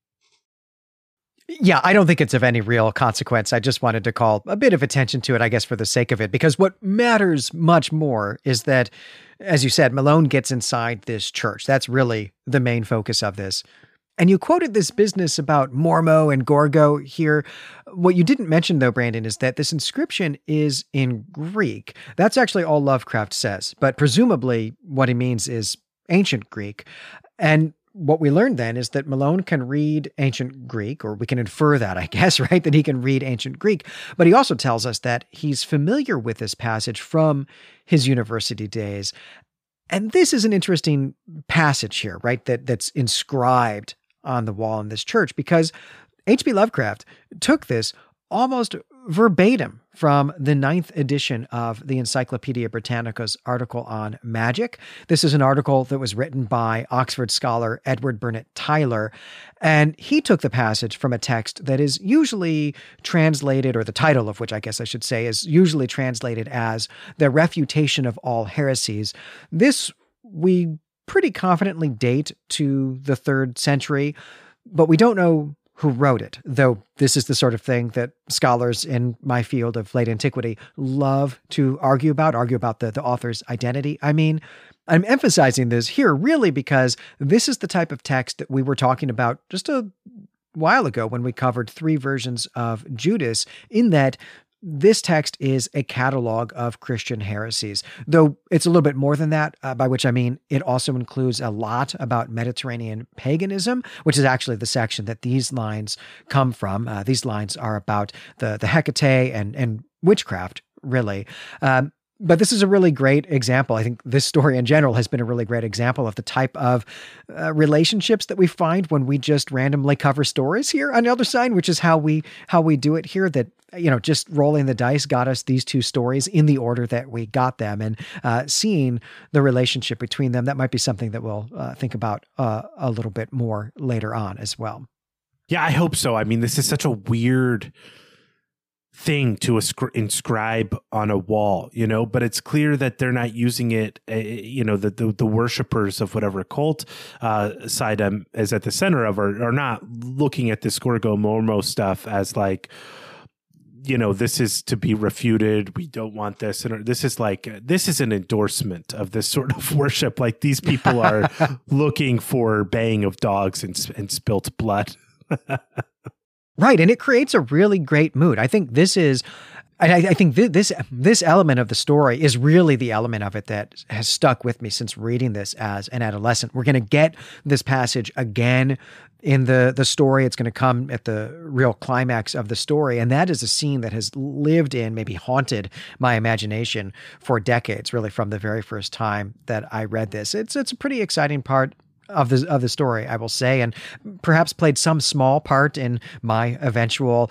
Yeah, I don't think it's of any real consequence. I just wanted to call a bit of attention to it, I guess, for the sake of it, because what matters much more is that, as you said, Malone gets inside this church. That's really the main focus of this. And you quoted this business about Mormo and Gorgo here. What you didn't mention, though, Brandon, is that this inscription is in Greek. That's actually all Lovecraft says, but presumably what he means is ancient Greek. And what we learned then is that Malone can read ancient Greek, or we can infer that, I guess, right? That he can read ancient Greek. But he also tells us that he's familiar with this passage from his university days. And this is an interesting passage here, right? That's inscribed on the wall in this church, because H.P. Lovecraft took this almost verbatim from the 9th edition of the Encyclopedia Britannica's article on magic. This is an article that was written by Oxford scholar Edward Burnett Tyler, and he took the passage from a text that is usually translated, or the title of which I guess I should say is usually translated as The Refutation of All Heresies. This we pretty confidently date to the 3rd century, but we don't know who wrote it, though this is the sort of thing that scholars in my field of late antiquity love to argue about the author's identity. I mean, I'm emphasizing this here really because this is the type of text that we were talking about just a while ago when we covered 3 versions of Judas, in that this text is a catalog of Christian heresies, though it's a little bit more than that, by which I mean it also includes a lot about Mediterranean paganism, which is actually the section that these lines come from. These lines are about the Hecate and witchcraft, really. But this is a really great example. I think this story in general has been a really great example of the type of relationships that we find when we just randomly cover stories here on Elder Sign, which is how we do it here. That, just rolling the dice got us these two stories in the order that we got them, and seeing the relationship between them. That might be something that we'll think about a little bit more later on as well. Yeah, I hope so. I mean, this is such a weird thing to inscribe on a wall, but it's clear that they're not using it, the worshipers of whatever cult Saidam is at the center of are not looking at this Gorgo Mormo stuff as like, this is to be refuted. We don't want this. And this is an endorsement of this sort of worship. Like, these people are looking for baying of dogs and spilt blood. Right. And it creates a really great mood. I think this is, I think this element of the story is really the element of it that has stuck with me since reading this as an adolescent. We're going to get this passage again in the story. It's going to come at the real climax of the story. And that is a scene that has lived in, maybe haunted my imagination for decades, really from the very first time that I read this. It's a pretty exciting part of the story, I will say, and perhaps played some small part in my eventual,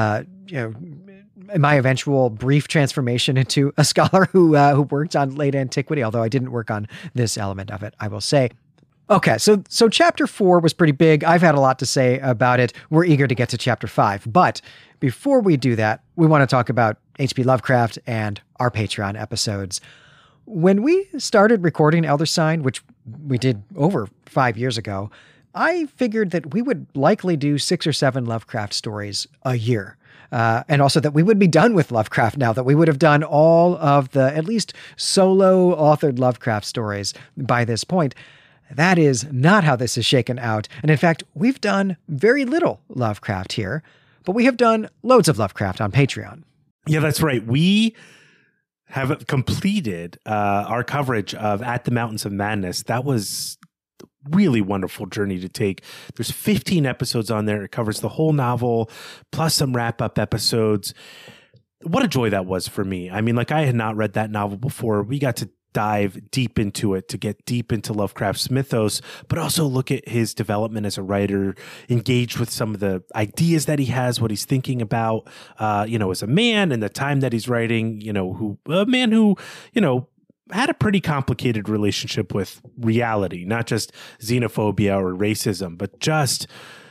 brief transformation into a scholar who worked on late antiquity, although I didn't work on this element of it, I will say. Okay, so chapter 4 was pretty big. I've had a lot to say about it. We're eager to get to chapter 5. But before we do that, we want to talk about H.P. Lovecraft and our Patreon episodes. When we started recording Elder Sign, which we did over 5 years ago, I figured that we would likely do 6 or 7 Lovecraft stories a year. And also that we would be done with Lovecraft now, that we would have done all of the at least solo authored Lovecraft stories by this point. That is not how this is shaken out. And in fact, we've done very little Lovecraft here, but we have done loads of Lovecraft on Patreon. Yeah, that's right. We have completed our coverage of At the Mountains of Madness. That was a really wonderful journey to take. There's 15 episodes on there. It covers the whole novel, plus some wrap-up episodes. What a joy that was for me. I mean, I had not read that novel before. We got to dive deep into it, to get deep into Lovecraft's mythos, but also look at his development as a writer, engage with some of the ideas that he has, what he's thinking about, as a man and the time that he's writing, a man who, had a pretty complicated relationship with reality, not just xenophobia or racism, but just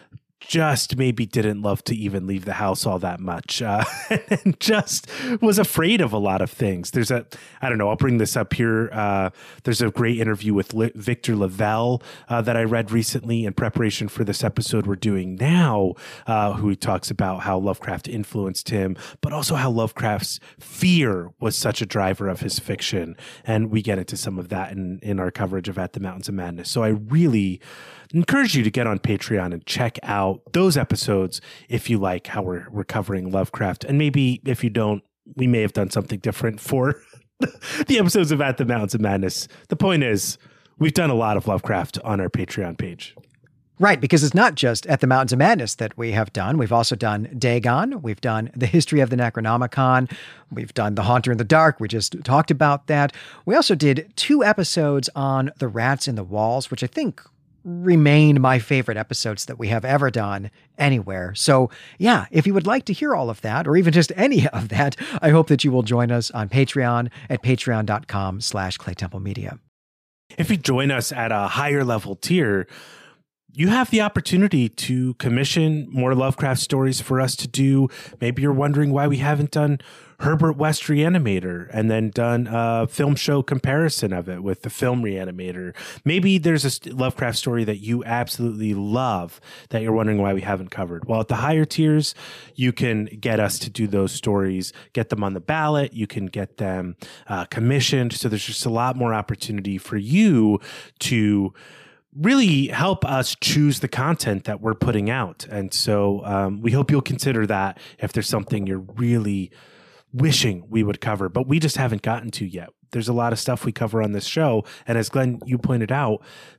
maybe didn't love to even leave the house all that much, and just was afraid of a lot of things. I'll bring this up here. There's a great interview with Victor Lavelle that I read recently in preparation for this episode we're doing now, who he talks about how Lovecraft influenced him, but also how Lovecraft's fear was such a driver of his fiction. And we get into some of that in our coverage of At the Mountains of Madness. So I really encourage you to get on Patreon and check out those episodes if you like how we're covering Lovecraft. And maybe if you don't, we may have done something different for the episodes of At the Mountains of Madness. The point is, we've done a lot of Lovecraft on our Patreon page. Right, because it's not just At the Mountains of Madness that we have done. We've also done Dagon. We've done The History of the Necronomicon. We've done The Haunter in the Dark. We just talked about that. We also did 2 episodes on The Rats in the Walls, which I think remain my favorite episodes that we have ever done anywhere. So yeah, if you would like to hear all of that, or even just any of that, I hope that you will join us on Patreon at patreon.com/ClayTempleMedia. If you join us at a higher level tier, you have the opportunity to commission more Lovecraft stories for us to do. Maybe you're wondering why we haven't done Herbert West Reanimator and then done a film show comparison of it with the film Reanimator. Maybe there's a Lovecraft story that you absolutely love that you're wondering why we haven't covered. Well, at the higher tiers, you can get us to do those stories, get them on the ballot. You can get them commissioned. So there's just a lot more opportunity for you to really help us choose the content that we're putting out. And so we hope you'll consider that if there's something you're really wishing we would cover, but we just haven't gotten to yet. There's a lot of stuff we cover on this show. And as Glenn, you pointed out,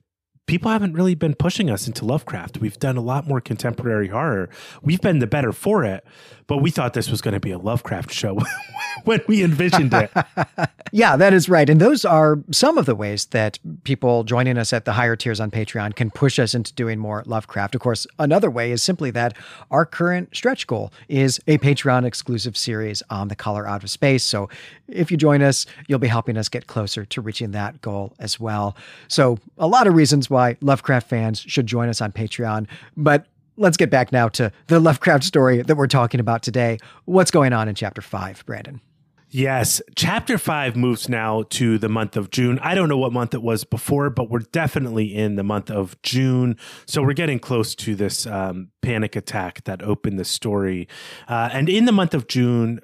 people haven't really been pushing us into Lovecraft. We've done a lot more contemporary horror. We've been the better for it, but we thought this was going to be a Lovecraft show when we envisioned it. Yeah, that is right. And those are some of the ways that people joining us at the higher tiers on Patreon can push us into doing more Lovecraft. Of course, another way is simply that our current stretch goal is a Patreon exclusive series on The Color Out of Space. So if you join us, you'll be helping us get closer to reaching that goal as well. So a lot of reasons why Lovecraft fans should join us on Patreon. But let's get back now to the Lovecraft story that we're talking about today. What's going on in Chapter 5, Brandon? Yes. Chapter 5 moves now to the month of June. I don't know what month it was before, but we're definitely in the month of June. So we're getting close to this panic attack that opened the story. And in the month of June,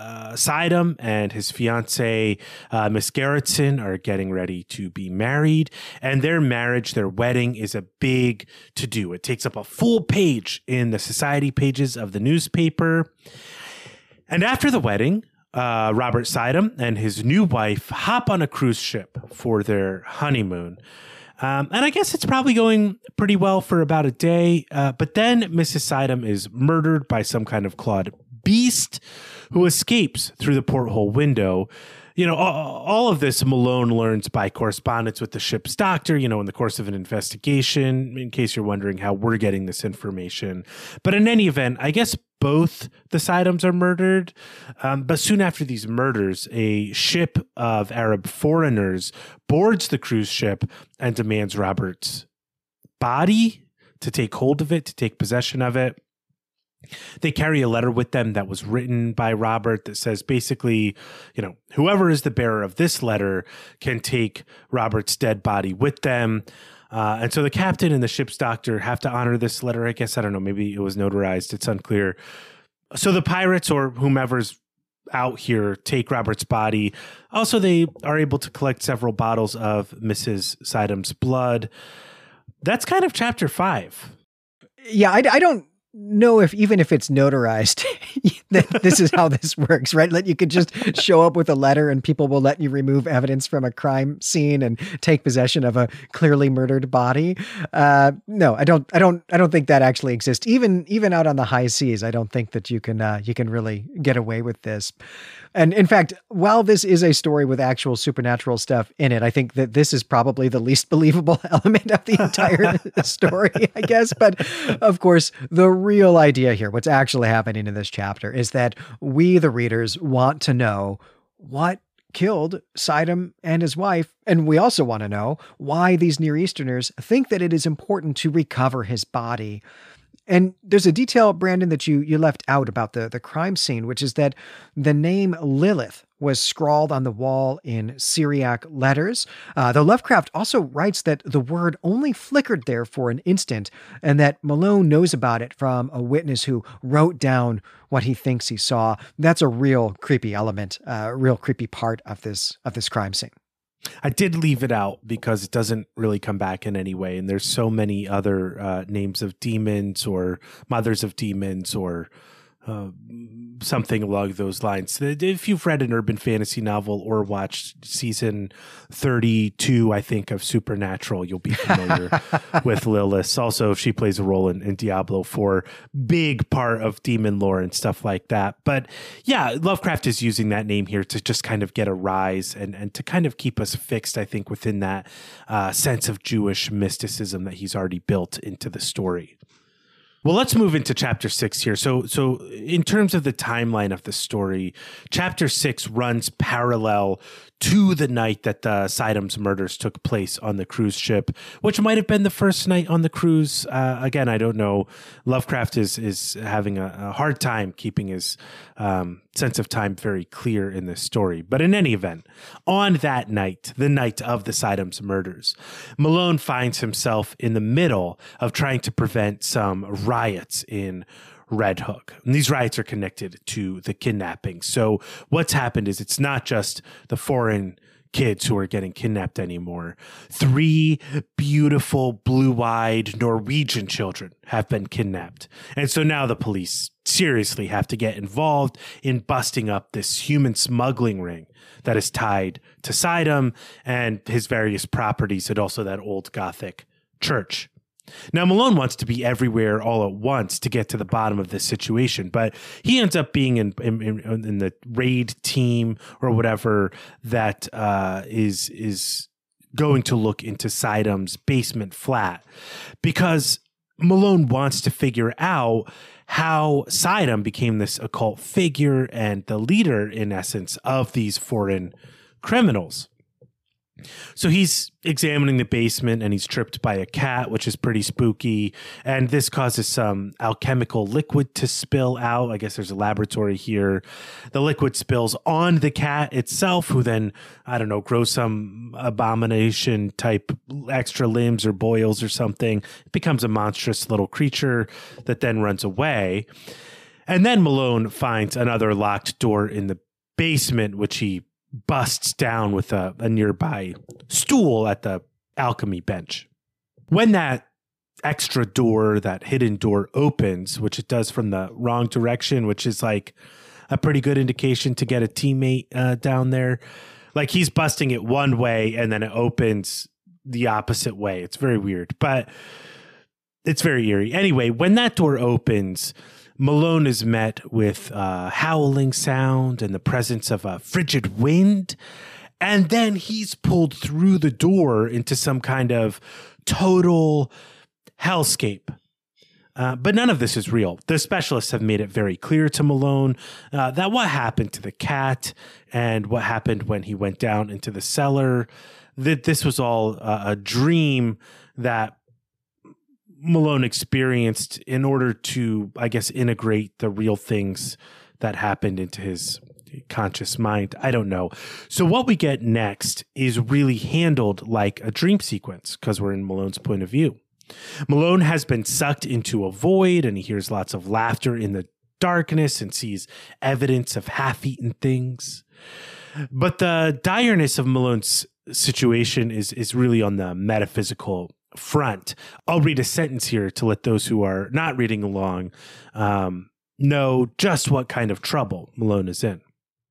Sidam and his fiancée, Miss Gerritsen, are getting ready to be married. And their marriage, their wedding, is a big to-do. It takes up a full page in the society pages of the newspaper. And after the wedding, Robert Sidam and his new wife hop on a cruise ship for their honeymoon. And I guess it's probably going pretty well for about a day. But then Mrs. Sidam is murdered by some kind of clawed beast who escapes through the porthole window. You know, all of this Malone learns by correspondence with the ship's doctor, you know, in the course of an investigation, in case you're wondering how we're getting this information. But in any event, I guess both the Sidams are murdered. But soon after these murders, a ship of Arab foreigners boards the cruise ship and demands Robert's body, to take hold of it, to take possession of it. They carry a letter with them that was written by Robert that says basically, you know, whoever is the bearer of this letter can take Robert's dead body with them. And so the captain and the ship's doctor have to honor this letter. I guess, I don't know, maybe it was notarized. It's unclear. So the pirates or whomever's out here take Robert's body. Also, they are able to collect several bottles of Mrs. Sidam's blood. That's kind of chapter 5. Yeah, I don't know if even if it's notarized that this is how this works, right? That you could just show up with a letter and people will let you remove evidence from a crime scene and take possession of a clearly murdered body. No, I don't think that actually exists. Even out on the high seas, I don't think that you can really get away with this. And in fact, while this is a story with actual supernatural stuff in it, I think that this is probably the least believable element of the entire story, I guess. But of course, the real idea here, what's actually happening in this chapter, is that we, the readers, want to know what killed Sidam and his wife. And we also want to know why these Near Easterners think that it is important to recover his body. And there's a detail, Brandon, that you left out about the crime scene, which is that the name Lilith was scrawled on the wall in Syriac letters. Though Lovecraft also writes that the word only flickered there for an instant, and that Malone knows about it from a witness who wrote down what he thinks he saw. That's a real creepy element, a real creepy part of this crime scene. I did leave it out because it doesn't really come back in any way. And there's so many other names of demons or mothers of demons or something along those lines. If you've read an urban fantasy novel or watched season 32, I think, of Supernatural, you'll be familiar with Lilith. Also, she plays a role in Diablo 4, big part of demon lore and stuff like that. But yeah, Lovecraft is using that name here to just kind of get a rise and to kind of keep us fixed, I think, within that sense of Jewish mysticism that he's already built into the story. Well, let's move into chapter 6 here. So in terms of the timeline of the story, chapter 6 runs parallel to the night that the Sidam's murders took place on the cruise ship, which might have been the first night on the cruise. Again, I don't know. Lovecraft is having a hard time keeping his sense of time very clear in this story. But in any event, on that night, the night of the Sidam's murders, Malone finds himself in the middle of trying to prevent some riots in Red Hook. And these riots are connected to the kidnapping. So what's happened is it's not just the foreign kids who are getting kidnapped anymore. 3 beautiful, blue-eyed Norwegian children have been kidnapped. And so now the police seriously have to get involved in busting up this human smuggling ring that is tied to Sidam and his various properties and also that old Gothic church. Now, Malone wants to be everywhere all at once to get to the bottom of this situation, but he ends up being in the raid team or whatever that is going to look into Saidam's basement flat, because Malone wants to figure out how Saidam became this occult figure and the leader, in essence, of these foreign criminals. So he's examining the basement and he's tripped by a cat, which is pretty spooky. And this causes some alchemical liquid to spill out. I guess there's a laboratory here. The liquid spills on the cat itself, who then, I don't know, grows some abomination type extra limbs or boils or something. It becomes a monstrous little creature that then runs away. And then Malone finds another locked door in the basement, which he busts down with a nearby stool at the alchemy bench. When that extra door, that hidden door, opens, which it does from the wrong direction, which is like a pretty good indication to get a teammate down there. Like he's busting it one way and then it opens the opposite way. It's very weird, but it's very eerie. Anyway, when that door opens, Malone is met with howling sound and the presence of a frigid wind. And then he's pulled through the door into some kind of total hellscape. But none of this is real. The specialists have made it very clear to Malone that what happened to the cat and what happened when he went down into the cellar, that this was all a dream that Malone experienced in order to, I guess, integrate the real things that happened into his conscious mind. I don't know. So what we get next is really handled like a dream sequence because we're in Malone's point of view. Malone has been sucked into a void and he hears lots of laughter in the darkness and sees evidence of half-eaten things. But the direness of Malone's situation is really on the metaphysical front. I'll read a sentence here to let those who are not reading along know just what kind of trouble Malone is in.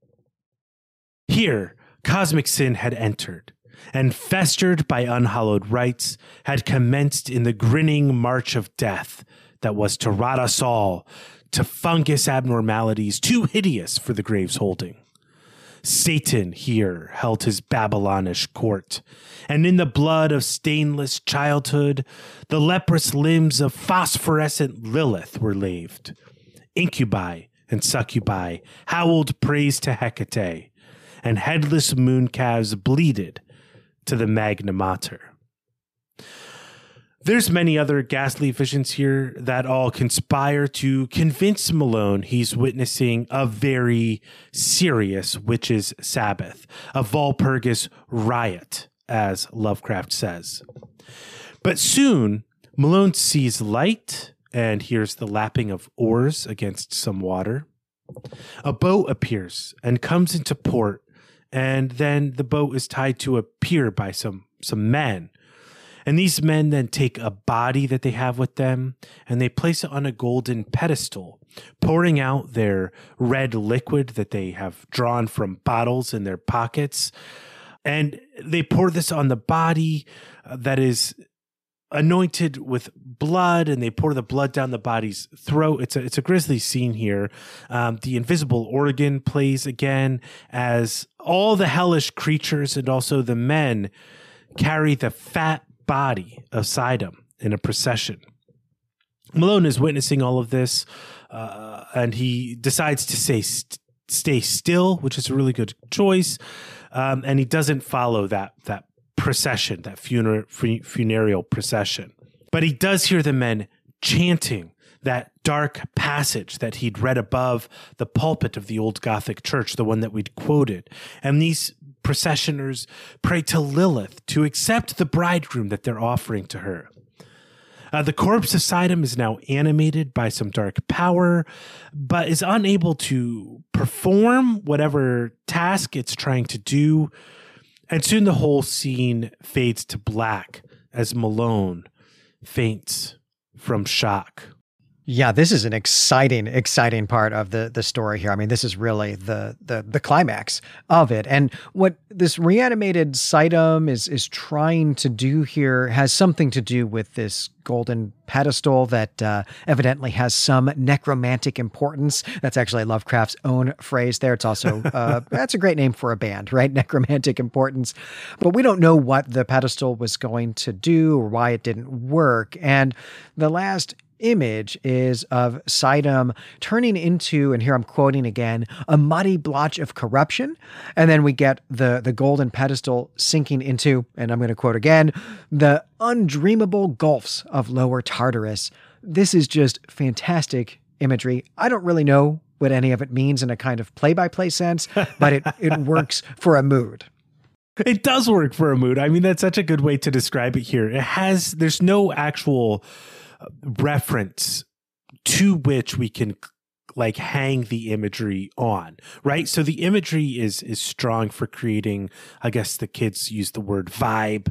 Here, cosmic sin had entered, and festered by unhallowed rites, had commenced in the grinning march of death that was to rot us all to fungus abnormalities too hideous for the grave's holding. Satan here held his Babylonish court, and in the blood of stainless childhood, the leprous limbs of phosphorescent Lilith were laved. Incubi and succubi howled praise to Hecate, and headless moon calves bleated to the Magna Mater. There's many other ghastly visions here that all conspire to convince Malone he's witnessing a very serious witches' Sabbath, a Walpurgis riot, as Lovecraft says. But soon, Malone sees light and hears the lapping of oars against some water. A boat appears and comes into port, and then the boat is tied to a pier by some men. And these men then take a body that they have with them and they place it on a golden pedestal, pouring out their red liquid that they have drawn from bottles in their pockets. And they pour this on the body that is anointed with blood, and they pour the blood down the body's throat. It's a grisly scene here. The invisible organ plays again as all the hellish creatures and also the men carry the fat body of Saidam in a procession. Malone is witnessing all of this, and he decides to stay still, which is a really good choice. And he doesn't follow that procession, that funereal procession. But he does hear the men chanting that dark passage that he'd read above the pulpit of the old Gothic church, the one that we'd quoted. And these processioners pray to Lilith to accept the bridegroom that they're offering to her. The corpse of Saidam is now animated by some dark power, but is unable to perform whatever task it's trying to do. And soon the whole scene fades to black as Malone faints from shock. Yeah, this is an exciting part of the story here. I mean, this is really the climax of it. And what this reanimated Sidum is trying to do here has something to do with this golden pedestal that evidently has some necromantic importance. That's actually Lovecraft's own phrase there. It's also, that's a great name for a band, right? Necromantic importance. But we don't know what the pedestal was going to do or why it didn't work. And the last image is of Sidum turning into, and here I'm quoting again, a muddy blotch of corruption. And then we get the golden pedestal sinking into, and I'm going to quote again, the undreamable gulfs of lower Tartarus. This is just fantastic imagery. I don't really know what any of it means in a kind of play-by-play sense, but it works for a mood. It does work for a mood. I mean, that's such a good way to describe it here. There's no actual reference to which we can like hang the imagery on, right? So the imagery is strong for creating, I guess the kids use the word vibe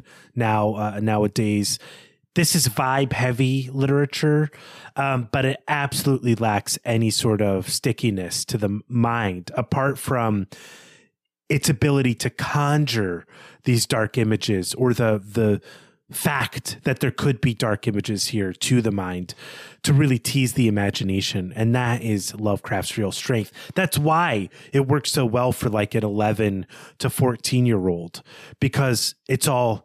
nowadays. This is vibe heavy literature, but it absolutely lacks any sort of stickiness to the mind apart from its ability to conjure these dark images or the fact that there could be dark images here to the mind to really tease the imagination. And that is Lovecraft's real strength. That's why it works so well for like an 11 to 14-year-old, because it's all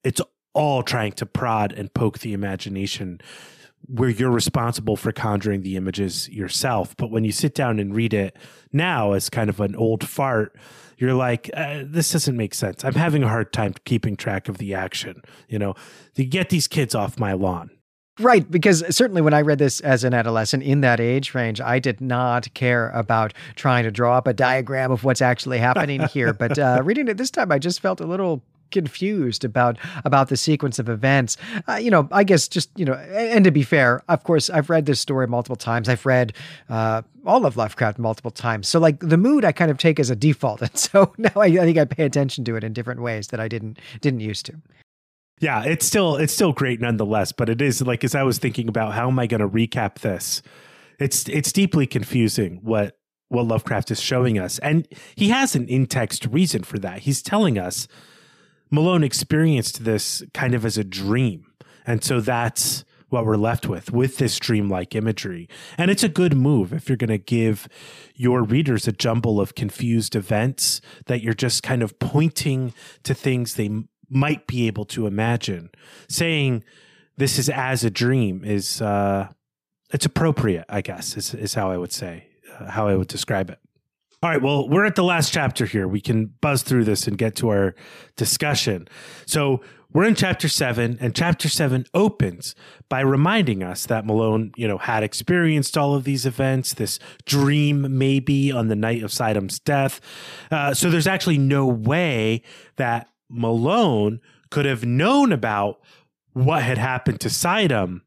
trying to prod and poke the imagination where you're responsible for conjuring the images yourself. But when you sit down and read it now as kind of an old fart, you're like, this doesn't make sense. I'm having a hard time keeping track of the action. You know, to get these kids off my lawn. Right, because certainly when I read this as an adolescent in that age range, I did not care about trying to draw up a diagram of what's actually happening here. But reading it this time, I just felt a little confused about the sequence of events. I guess just, and to be fair, of course, I've read this story multiple times. I've read all of Lovecraft multiple times. So like the mood I kind of take as a default. And so now I think I pay attention to it in different ways that I didn't used to. Yeah, it's still great nonetheless, but it is like, as I was thinking about how am I going to recap this, it's deeply confusing what Lovecraft is showing us. And he has an in-text reason for that. He's telling us Malone experienced this kind of as a dream. And so that's what we're left with this dreamlike imagery. And it's a good move if you're going to give your readers a jumble of confused events that you're just kind of pointing to things they might be able to imagine. Saying this is as a dream is, it's appropriate, I guess, is how I would say, how I would describe it. All right, well, we're at the last chapter here. We can buzz through this and get to our discussion. So we're in chapter 7, and chapter 7 opens by reminding us that Malone, had experienced all of these events, this dream maybe on the night of Sidum's death. So there's actually no way that Malone could have known about what had happened to Sidum,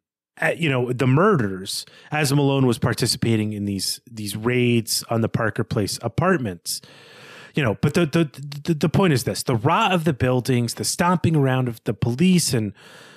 the murders, as Malone was participating in these raids on the Parker Place apartments. But the point is this: the rot of the buildings, the stomping around of the police, and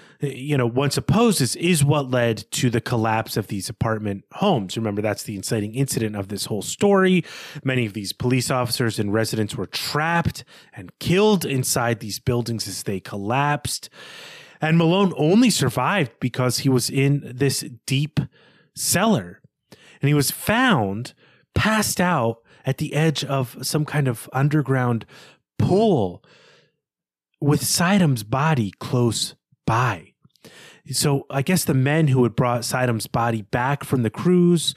one supposes is what led to the collapse of these apartment homes. Remember, that's the inciting incident of this whole story. Many of these police officers and residents were trapped and killed inside these buildings as they collapsed. And Malone only survived because he was in this deep cellar. And he was found passed out at the edge of some kind of underground pool with Sidum's body close by. So I guess the men who had brought Sidum's body back from the cruise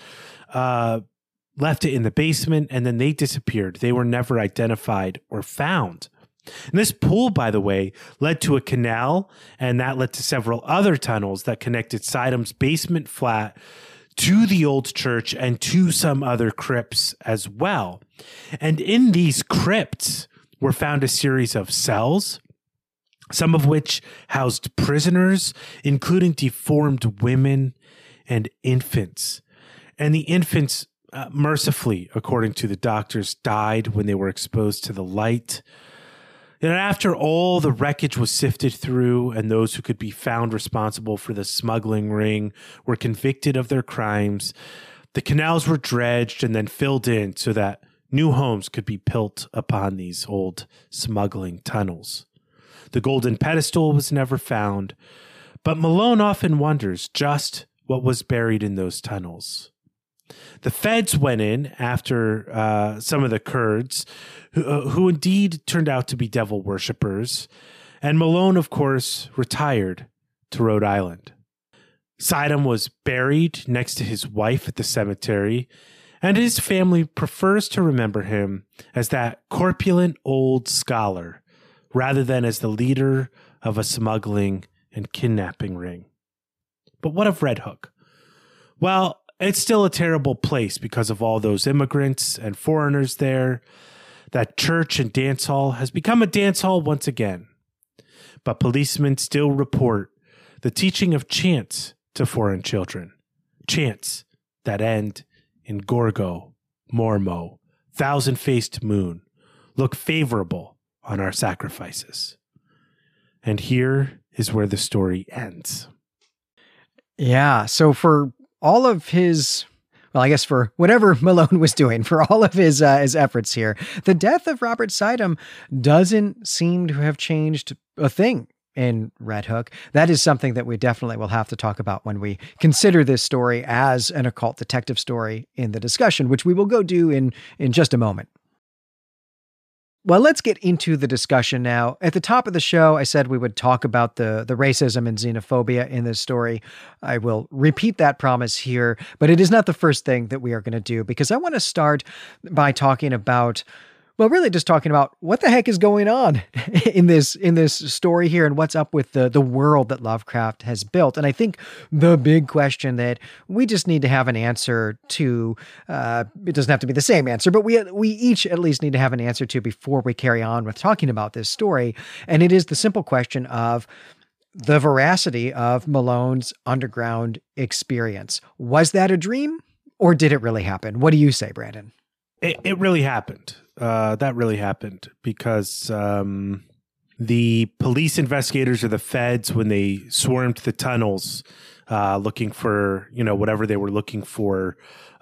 left it in the basement, and then they disappeared. They were never identified or found. And this pool, by the way, led to a canal, and that led to several other tunnels that connected Sidum's basement flat to the old church and to some other crypts as well. And in these crypts were found a series of cells, some of which housed prisoners, including deformed women and infants. And the infants, mercifully, according to the doctors, died when they were exposed to the light. Then after all the wreckage was sifted through and those who could be found responsible for the smuggling ring were convicted of their crimes, the canals were dredged and then filled in so that new homes could be built upon these old smuggling tunnels. The golden pedestal was never found, but Malone often wonders just what was buried in those tunnels. The feds went in after some of the Kurds, who indeed turned out to be devil worshippers, and Malone, of course, retired to Rhode Island. Sidam was buried next to his wife at the cemetery, and his family prefers to remember him as that corpulent old scholar rather than as the leader of a smuggling and kidnapping ring. But what of Red Hook? Well, it's still a terrible place because of all those immigrants and foreigners there. That church and dance hall has become a dance hall once again. But policemen still report the teaching of chants to foreign children. Chants that end in Gorgo, Mormo, thousand-faced moon, look favorable on our sacrifices. And here is where the story ends. Yeah, so for all of his, well, I guess for whatever Malone was doing, for all of his efforts here, the death of Robert Sidam doesn't seem to have changed a thing in Red Hook. That is something that we definitely will have to talk about when we consider this story as an occult detective story in the discussion, which we will go do in just a moment. Well, let's get into the discussion now. At the top of the show, I said we would talk about the racism and xenophobia in this story. I will repeat that promise here, but it is not the first thing that we are going to do, because I want to start by talking about, well, really just talking about what the heck is going on in this story here and what's up with the world that Lovecraft has built. And I think the big question that we just need to have an answer to, it doesn't have to be the same answer, but we each at least need to have an answer to before we carry on with talking about this story. And it is the simple question of the veracity of Malone's underground experience. Was that a dream or did it really happen? What do you say, Brandon? It really happened. That really happened because the police investigators or the feds, when they swarmed the tunnels looking for, whatever they were looking for,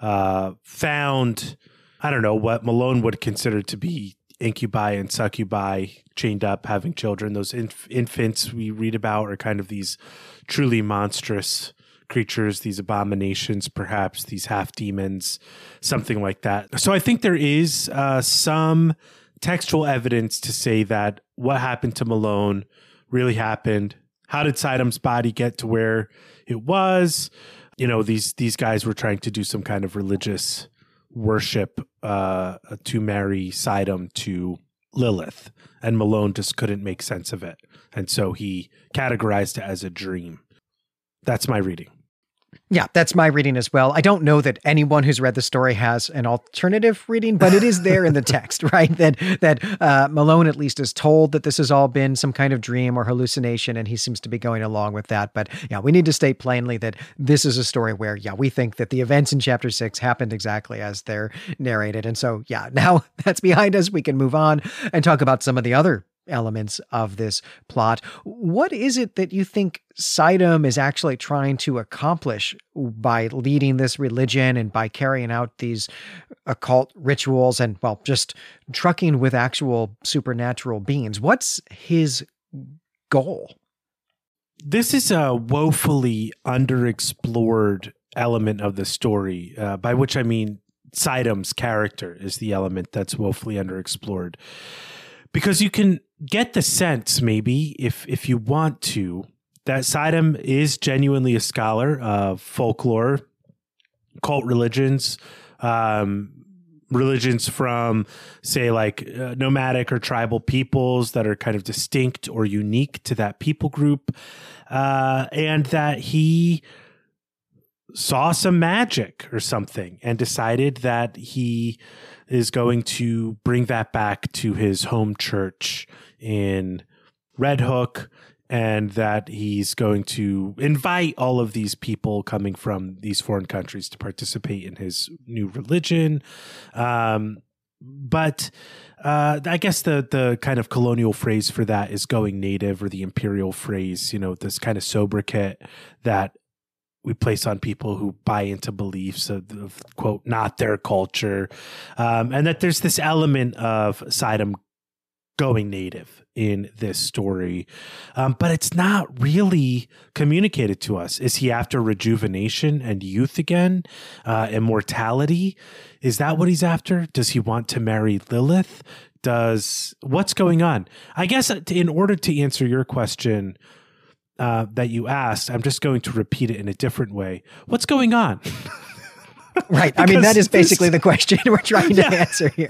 found, I don't know, what Malone would consider to be incubi and succubi chained up, having children. Those infants we read about are kind of these truly monstrous creatures, these abominations, perhaps these half demons, something like that. So I think there is some textual evidence to say that what happened to Malone really happened. How did Sidam's body get to where it was? These guys were trying to do some kind of religious worship to marry Sidam to Lilith, and Malone just couldn't make sense of it. And so he categorized it as a dream. That's my reading. Yeah, that's my reading as well. I don't know that anyone who's read the story has an alternative reading, but it is there in the text, right? That Malone at least is told that this has all been some kind of dream or hallucination, and he seems to be going along with that. But yeah, we need to state plainly that this is a story where, we think that the events in chapter 6 happened exactly as they're narrated. And so, now that's behind us. We can move on and talk about some of the other elements of this plot. What is it that you think Sidam is actually trying to accomplish by leading this religion and by carrying out these occult rituals and, just trucking with actual supernatural beings? What's his goal? This is a woefully underexplored element of the story, by which I mean Sidam's character is the element that's woefully underexplored. Because you can get the sense, maybe, if you want to, that Sidam is genuinely a scholar of folklore, cult religions, religions from, say, like nomadic or tribal peoples that are kind of distinct or unique to that people group, and that he saw some magic or something and decided that he is going to bring that back to his home church in Red Hook, and that he's going to invite all of these people coming from these foreign countries to participate in his new religion. But I guess the kind of colonial phrase for that is going native, or the imperial phrase, this kind of sobriquet that we place on people who buy into beliefs of quote, not their culture. And that there's this element of Saidam going native in this story. But it's not really communicated to us. Is he after rejuvenation and youth again? Immortality? Is that what he's after? Does he want to marry Lilith? What's going on? I guess in order to answer your question that you asked, I'm just going to repeat it in a different way. What's going on? Right. I mean, that is basically the question we're trying to answer here.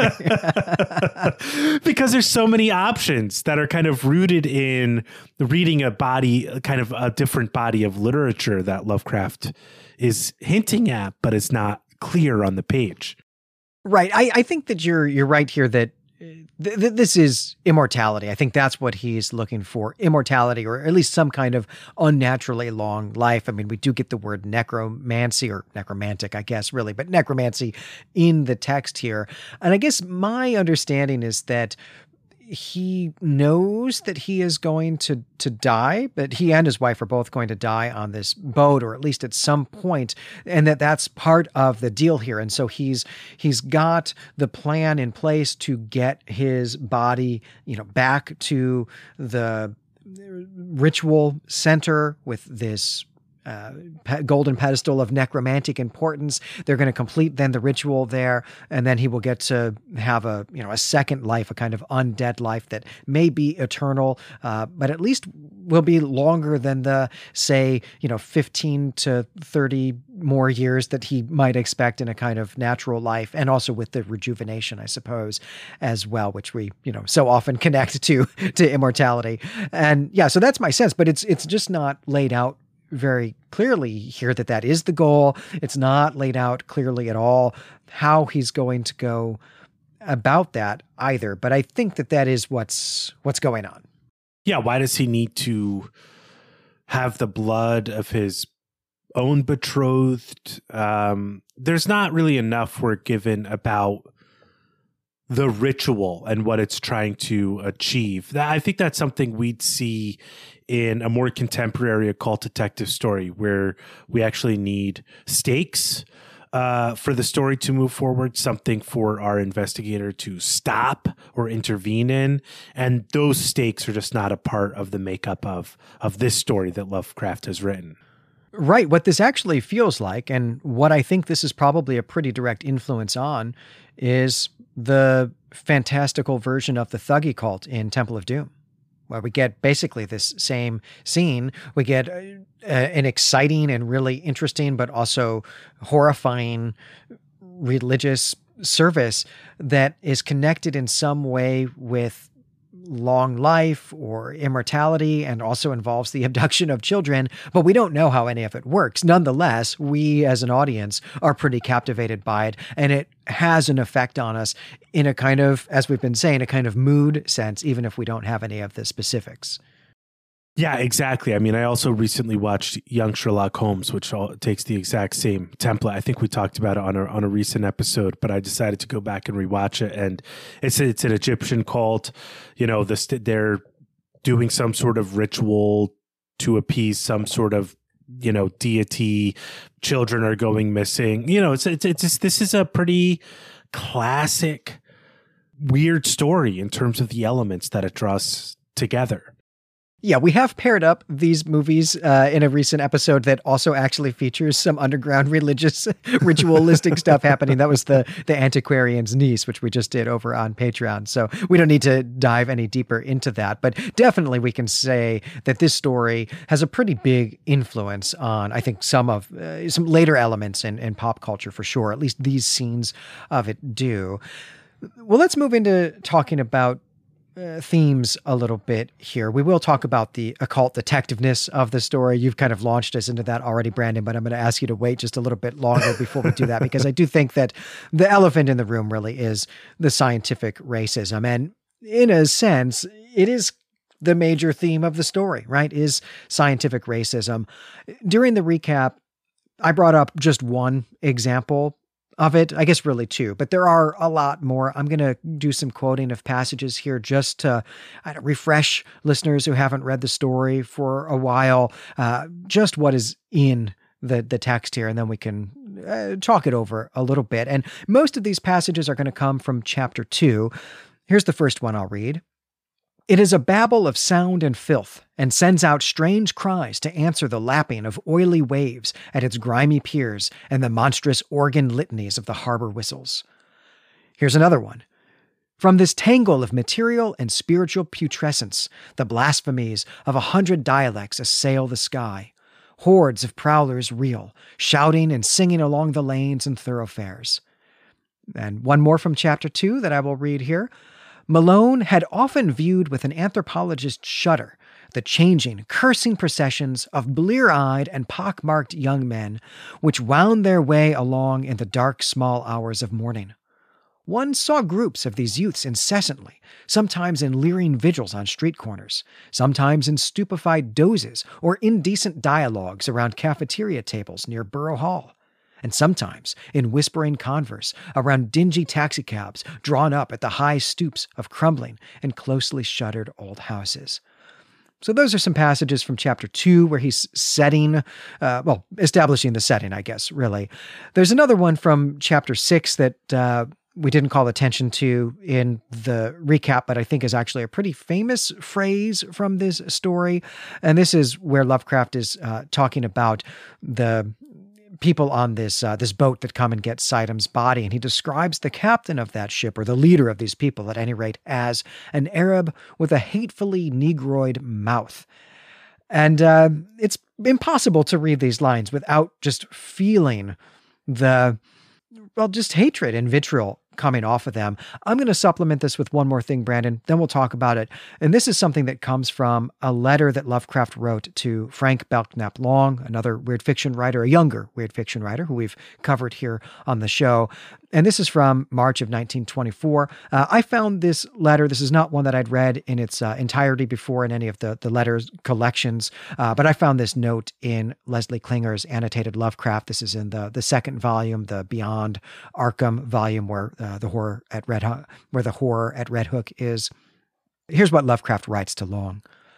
Because there's so many options that are kind of rooted in reading kind of a different body of literature that Lovecraft is hinting at, but it's not clear on the page. Right. I think that you're right here that this is immortality. I think that's what he's looking for. Immortality, or at least some kind of unnaturally long life. I mean, we do get the word necromancy, or necromantic, I guess, really, but necromancy in the text here. And I guess my understanding is that he knows that he is going to die, that he and his wife are both going to die on this boat, or at least at some point, and that's part of the deal here. And so he's got the plan in place to get his body, back to the ritual center with this golden pedestal of necromantic importance. They're going to complete then the ritual there, and then he will get to have a second life, a kind of undead life that may be eternal, but at least will be longer than the, say, 15 to 30 more years that he might expect in a kind of natural life, and also with the rejuvenation, I suppose, as well, which we so often connect to immortality. And yeah, so that's my sense, but it's just not laid out very clearly here that is the goal. It's not laid out clearly at all how he's going to go about that either. But I think that is what's going on. Yeah. Why does he need to have the blood of his own betrothed? There's not really enough we're given about the ritual and what it's trying to achieve. I think that's something we'd see in a more contemporary occult detective story, where we actually need stakes for the story to move forward, something for our investigator to stop or intervene in. And those stakes are just not a part of the makeup of this story that Lovecraft has written. Right. What this actually feels like, and what I think this is probably a pretty direct influence on, is the fantastical version of the Thuggee cult in Temple of Doom, where we get basically this same scene. We get an exciting and really interesting, but also horrifying religious service that is connected in some way with long life or immortality, and also involves the abduction of children, but we don't know how any of it works. Nonetheless, we as an audience are pretty captivated by it, and it has an effect on us in a kind of, as we've been saying, a kind of mood sense, even if we don't have any of the specifics. Yeah, exactly. I mean, I also recently watched Young Sherlock Holmes, which takes the exact same template. I think we talked about it on a recent episode, but I decided to go back and rewatch it. And it's an Egyptian cult. They're doing some sort of ritual to appease some sort of deity. Children are going missing. It's this is a pretty classic, weird story in terms of the elements that it draws together. Yeah, we have paired up these movies in a recent episode that also actually features some underground religious ritualistic stuff happening. That was the Antiquarian's Niece, which we just did over on Patreon. So we don't need to dive any deeper into that. But definitely we can say that this story has a pretty big influence on, I think, some later elements in pop culture for sure. At least these scenes of it do. Well, let's move into talking about themes a little bit here. We will talk about the occult detectiveness of the story. You've kind of launched us into that already, Brandon, but I'm going to ask you to wait just a little bit longer before we do that, because I do think that the elephant in the room really is the scientific racism. And in a sense, it is the major theme of the story, right? Is scientific racism. During the recap, I brought up just one example of it. I guess really two, but there are a lot more. I'm going to do some quoting of passages here just to refresh listeners who haven't read the story for a while, just what is in the text here, and then we can talk it over a little bit. And most of these passages are going to come from chapter 2. Here's the first one I'll read. It is a babble of sound and filth, and sends out strange cries to answer the lapping of oily waves at its grimy piers and the monstrous organ litanies of the harbor whistles. Here's another one. From this tangle of material and spiritual putrescence, the blasphemies of 100 dialects assail the sky. Hordes of prowlers reel, shouting and singing along the lanes and thoroughfares. And one more from chapter 2 that I will read here. Malone had often viewed with an anthropologist's shudder the changing, cursing processions of blear-eyed and pock-marked young men which wound their way along in the dark, small hours of morning. One saw groups of these youths incessantly, sometimes in leering vigils on street corners, sometimes in stupefied dozes or indecent dialogues around cafeteria tables near Borough Hall, and sometimes in whispering converse around dingy taxicabs drawn up at the high stoops of crumbling and closely shuttered old houses. So those are some passages from chapter 2 where he's establishing the setting, I guess, really. There's another one from chapter 6 that we didn't call attention to in the recap, but I think is actually a pretty famous phrase from this story. And this is where Lovecraft is talking about the people on this boat that come and get Saidam's body. And he describes the captain of that ship, or the leader of these people at any rate, as an Arab with a hatefully negroid mouth. And it's impossible to read these lines without just feeling just hatred and vitriol coming off of them. I'm going to supplement this with one more thing, Brandon, then we'll talk about it. And this is something that comes from a letter that Lovecraft wrote to Frank Belknap Long, another weird fiction writer, a younger weird fiction writer who we've covered here on the show. And this is from March of 1924. I found this letter. This is not one that I'd read in its entirety before in any of the letters collections, but I found this note in Leslie Klinger's annotated Lovecraft. This is in the second volume, the Beyond Arkham volume, where the horror at Red Hook is. Here's what Lovecraft writes to Long.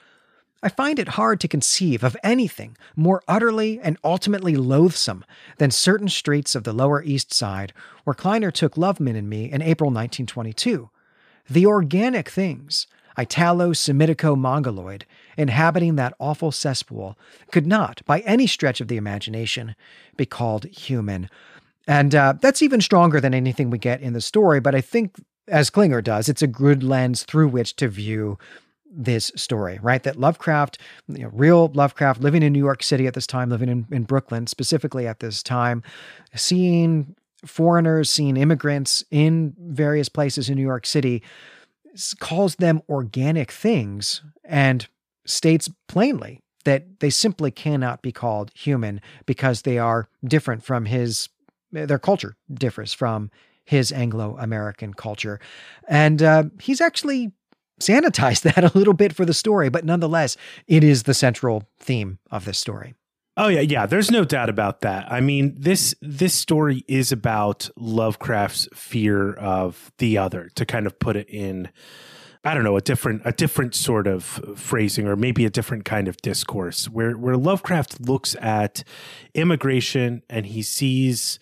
I find it hard to conceive of anything more utterly and ultimately loathsome than certain streets of the Lower East Side where Kleiner took Loveman and me in April 1922. The organic things, Italo-Semitico-Mongoloid, inhabiting that awful cesspool, could not, by any stretch of the imagination, be called human. And that's even stronger than anything we get in the story, but I think, as Klinger does, it's a good lens through which to view this story, right? That Lovecraft, real Lovecraft, living in New York City at this time, living in Brooklyn specifically at this time, seeing foreigners, seeing immigrants in various places in New York City, calls them organic things and states plainly that they simply cannot be called human because they are different from their culture differs from his Anglo-American culture. And he's actually sanitized that a little bit for the story, but nonetheless, it is the central theme of this story. Oh yeah. There's no doubt about that. I mean, this story is about Lovecraft's fear of the other, to kind of put it in, I don't know, a different sort of phrasing, or maybe a different kind of discourse, where Lovecraft looks at immigration and he sees,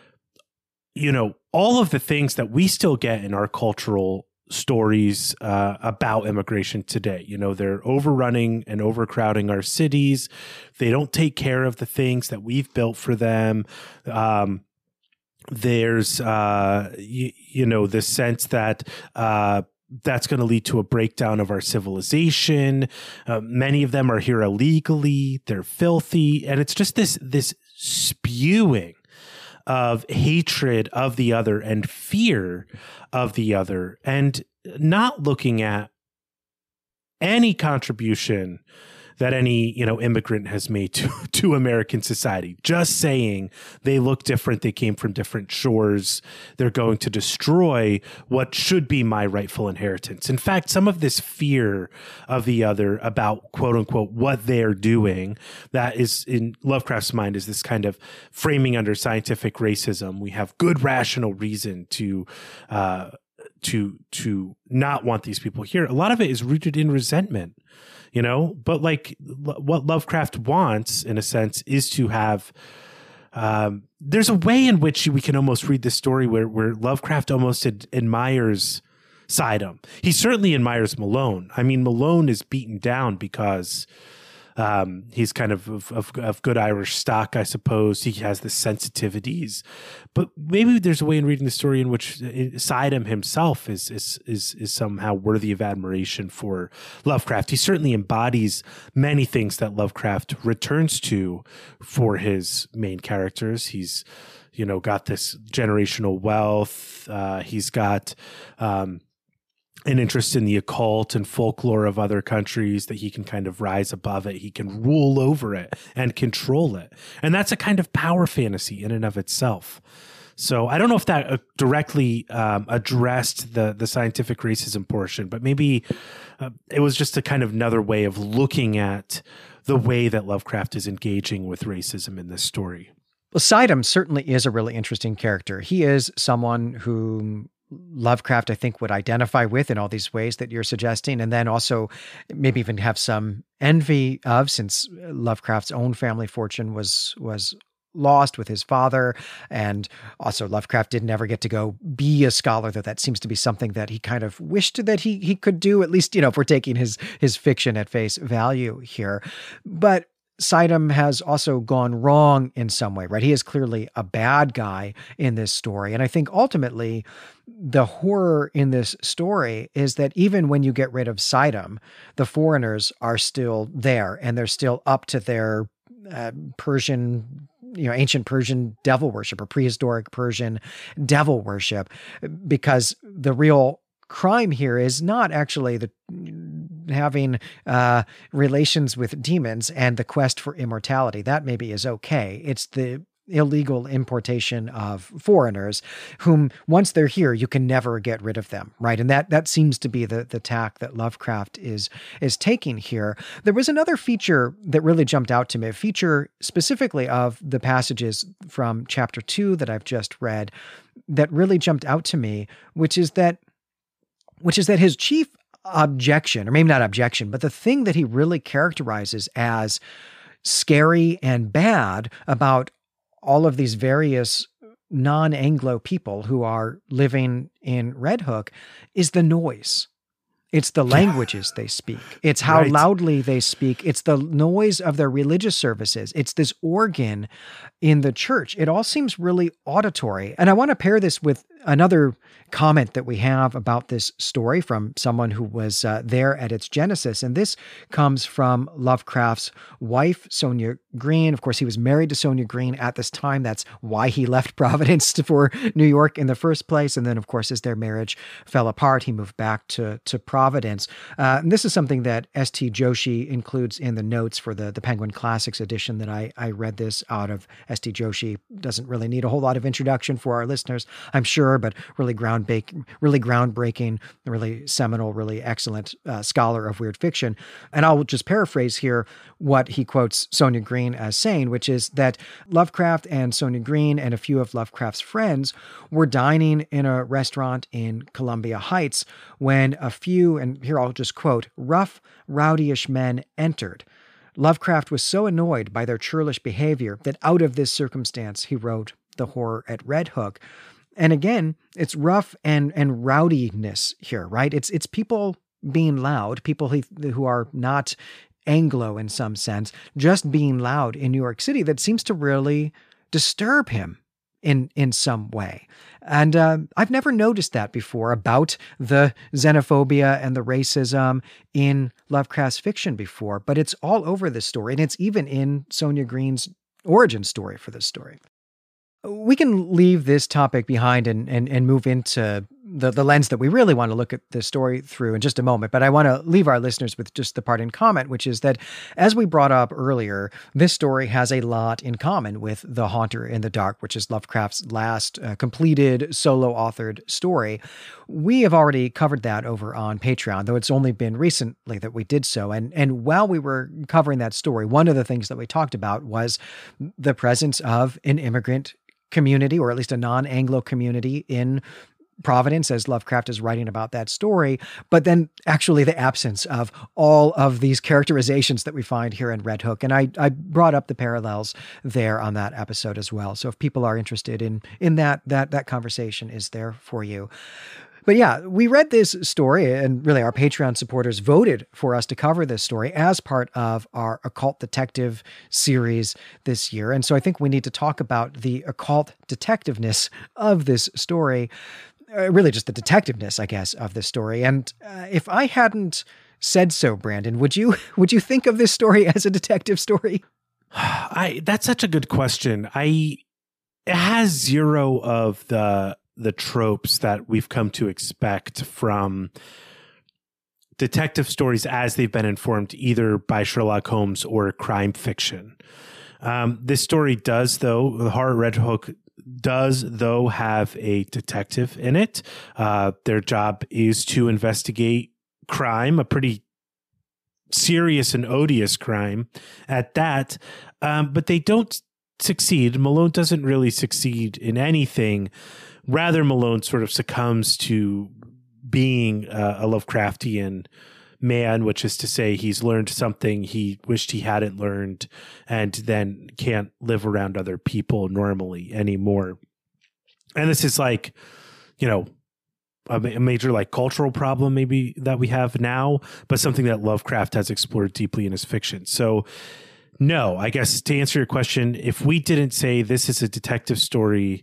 all of the things that we still get in our cultural stories about immigration today. They're overrunning and overcrowding our cities. They don't take care of the things that we've built for them. There's, this sense that that's going to lead to a breakdown of our civilization. Many of them are here illegally. They're filthy. And it's just this spewing of hatred of the other and fear of the other, and not looking at any contribution that any, immigrant has made to American society. Just saying they look different. They came from different shores. They're going to destroy what should be my rightful inheritance. In fact, some of this fear of the other about quote unquote what they're doing, that is in Lovecraft's mind, is this kind of framing under scientific racism. We have good rational reason to not want these people here. A lot of it is rooted in resentment, but like what Lovecraft wants in a sense is to have, there's a way in which we can almost read this story where Lovecraft almost admires Sidom. He certainly admires Malone. I mean, Malone is beaten down because he's kind of good Irish stock, I suppose. He has the sensitivities, but maybe there's a way in reading the story in which Sidom himself is somehow worthy of admiration for Lovecraft. He certainly embodies many things that Lovecraft returns to for his main characters. He's, got this generational wealth. He's got, an interest in the occult and folklore of other countries, that he can kind of rise above it. He can rule over it and control it. And that's a kind of power fantasy in and of itself. So I don't know if that directly addressed the scientific racism portion, but maybe it was just a kind of another way of looking at the way that Lovecraft is engaging with racism in this story. Well, Sidom certainly is a really interesting character. He is someone who Lovecraft, I think, would identify with in all these ways that you're suggesting, and then also maybe even have some envy of, since Lovecraft's own family fortune was lost with his father, and also Lovecraft didn't ever get to go be a scholar, though that seems to be something that he kind of wished that he could do, at least, if we're taking his fiction at face value here. But Sidom has also gone wrong in some way, right? He is clearly a bad guy in this story. And I think ultimately the horror in this story is that even when you get rid of Sidom, the foreigners are still there, and they're still up to their Persian, ancient Persian devil worship, or prehistoric Persian devil worship, because the real crime here is not actually having relations with demons and the quest for immortality. That maybe is okay. It's the illegal importation of foreigners whom, once they're here, you can never get rid of them, right? And that seems to be the tack that Lovecraft is taking here. There was another feature that really jumped out to me, a feature specifically of the passages from chapter 2 that I've just read that really jumped out to me, which is that his chief objection, or maybe not objection, but the thing that he really characterizes as scary and bad about all of these various non-Anglo people who are living in Red Hook is the noise. It's the languages they speak. It's how loudly they speak. It's the noise of their religious services. It's this organ in the church. It all seems really auditory. And I want to pair this with another comment that we have about this story from someone who was there at its genesis. And this comes from Lovecraft's wife, Sonia Green. Of course, he was married to Sonia Green at this time. That's why he left Providence for New York in the first place. And then, of course, as their marriage fell apart, he moved back to Providence. And this is something that S.T. Joshi includes in the notes for the Penguin Classics edition that I read this out of. S.T. Joshi doesn't really need a whole lot of introduction for our listeners, I'm sure, but really groundbreaking, really seminal, really excellent scholar of weird fiction. And I'll just paraphrase here what he quotes Sonia Green as saying, which is that Lovecraft and Sonia Green and a few of Lovecraft's friends were dining in a restaurant in Columbia Heights when a few, and here I'll just quote, rough, rowdyish men entered. Lovecraft was so annoyed by their churlish behavior that out of this circumstance, he wrote The Horror at Red Hook. And again, it's rough and rowdiness here, right? It's people being loud, people who are not Anglo in some sense, just being loud in New York City that seems to really disturb him in some way. And I've never noticed that before about the xenophobia and the racism in Lovecraft's fiction before, but it's all over this story, and it's even in Sonia Green's origin story for this story. We can leave this topic behind and move into the lens that we really want to look at this story through in just a moment. But I want to leave our listeners with just the part in comment, which is that, as we brought up earlier, this story has a lot in common with The Haunter in the Dark, which is Lovecraft's last completed solo authored story. We have already covered that over on Patreon, though it's only been recently that we did so. And while we were covering that story, one of the things that we talked about was the presence of an immigrant community, or at least a non-Anglo community in Providence, as Lovecraft is writing about that story, but then actually the absence of all of these characterizations that we find here in Red Hook. And I brought up the parallels there on that episode as well. So if people are interested in that conversation is there for you. But yeah, we read this story, and really our Patreon supporters voted for us to cover this story as part of our occult detective series this year. And so I think we need to talk about the occult detectiveness of this story, really just the detectiveness, I guess, of this story. And if I hadn't said so, Brandon, would you think of this story as a detective story? That's such a good question. It has zero of the tropes that we've come to expect from detective stories as they've been informed either by Sherlock Holmes or crime fiction. This story does, though, The Horror at Red Hook does, though, have a detective in it. Their job is to investigate crime, a pretty serious and odious crime at that, but they don't succeed. Malone doesn't really succeed in anything. Rather, Malone sort of succumbs to being a Lovecraftian man, which is to say he's learned something he wished he hadn't learned and then can't live around other people normally anymore. And this is like, a major like cultural problem maybe that we have now, but something that Lovecraft has explored deeply in his fiction. So no, I guess to answer your question, if we didn't say this is a detective story,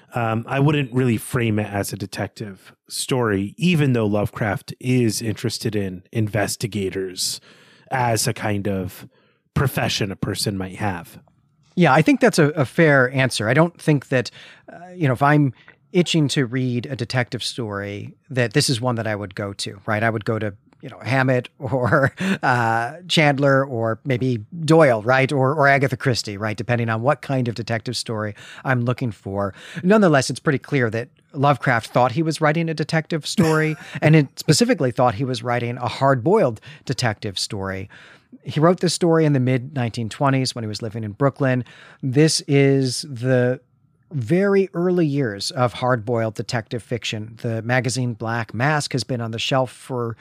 I wouldn't really frame it as a detective story, even though Lovecraft is interested in investigators as a kind of profession a person might have. Yeah, I think that's a fair answer. I don't think that, if I'm itching to read a detective story, that this is one that I would go to, right? I would go to Hammett or Chandler or maybe Doyle, right? Or Agatha Christie, right? Depending on what kind of detective story I'm looking for. Nonetheless, it's pretty clear that Lovecraft thought he was writing a detective story, and it specifically thought he was writing a hard-boiled detective story. He wrote this story in the mid-1920s when he was living in Brooklyn. This is the very early years of hard-boiled detective fiction. The magazine Black Mask has been on the shelf for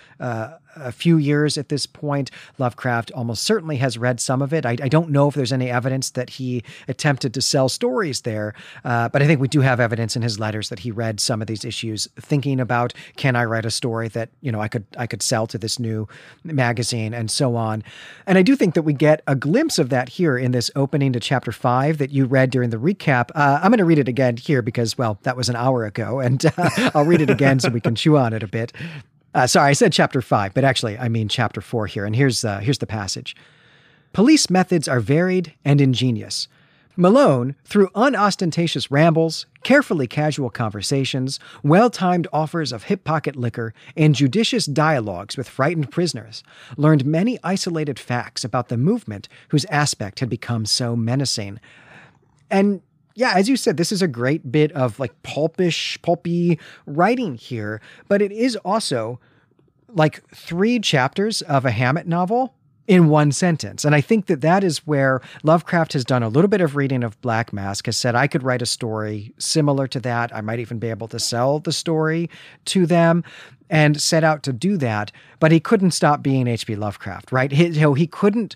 a few years at this point. Lovecraft almost certainly has read some of it. I don't know if there's any evidence that he attempted to sell stories there, but I think we do have evidence in his letters that he read some of these issues thinking about, can I write a story that, I could sell to this new magazine and so on. And I do think that we get a glimpse of that here in this opening to chapter 5 that you read during the recap. I'm going to read it again here because, well, that was an hour ago, and I'll read it again so we can chew on it a bit. Sorry, I said chapter 5, but actually I mean chapter 4 here. And here's the passage. Police methods are varied and ingenious. Malone, through unostentatious rambles, carefully casual conversations, well-timed offers of hip-pocket liquor, and judicious dialogues with frightened prisoners, learned many isolated facts about the movement whose aspect had become so menacing. And yeah, as you said, this is a great bit of like pulpy writing here, but it is also like 3 chapters of a Hammett novel in one sentence. And I think that is where Lovecraft has done a little bit of reading of Black Mask, has said, I could write a story similar to that. I might even be able to sell the story to them, and set out to do that. But he couldn't stop being H.P. Lovecraft, right? He couldn't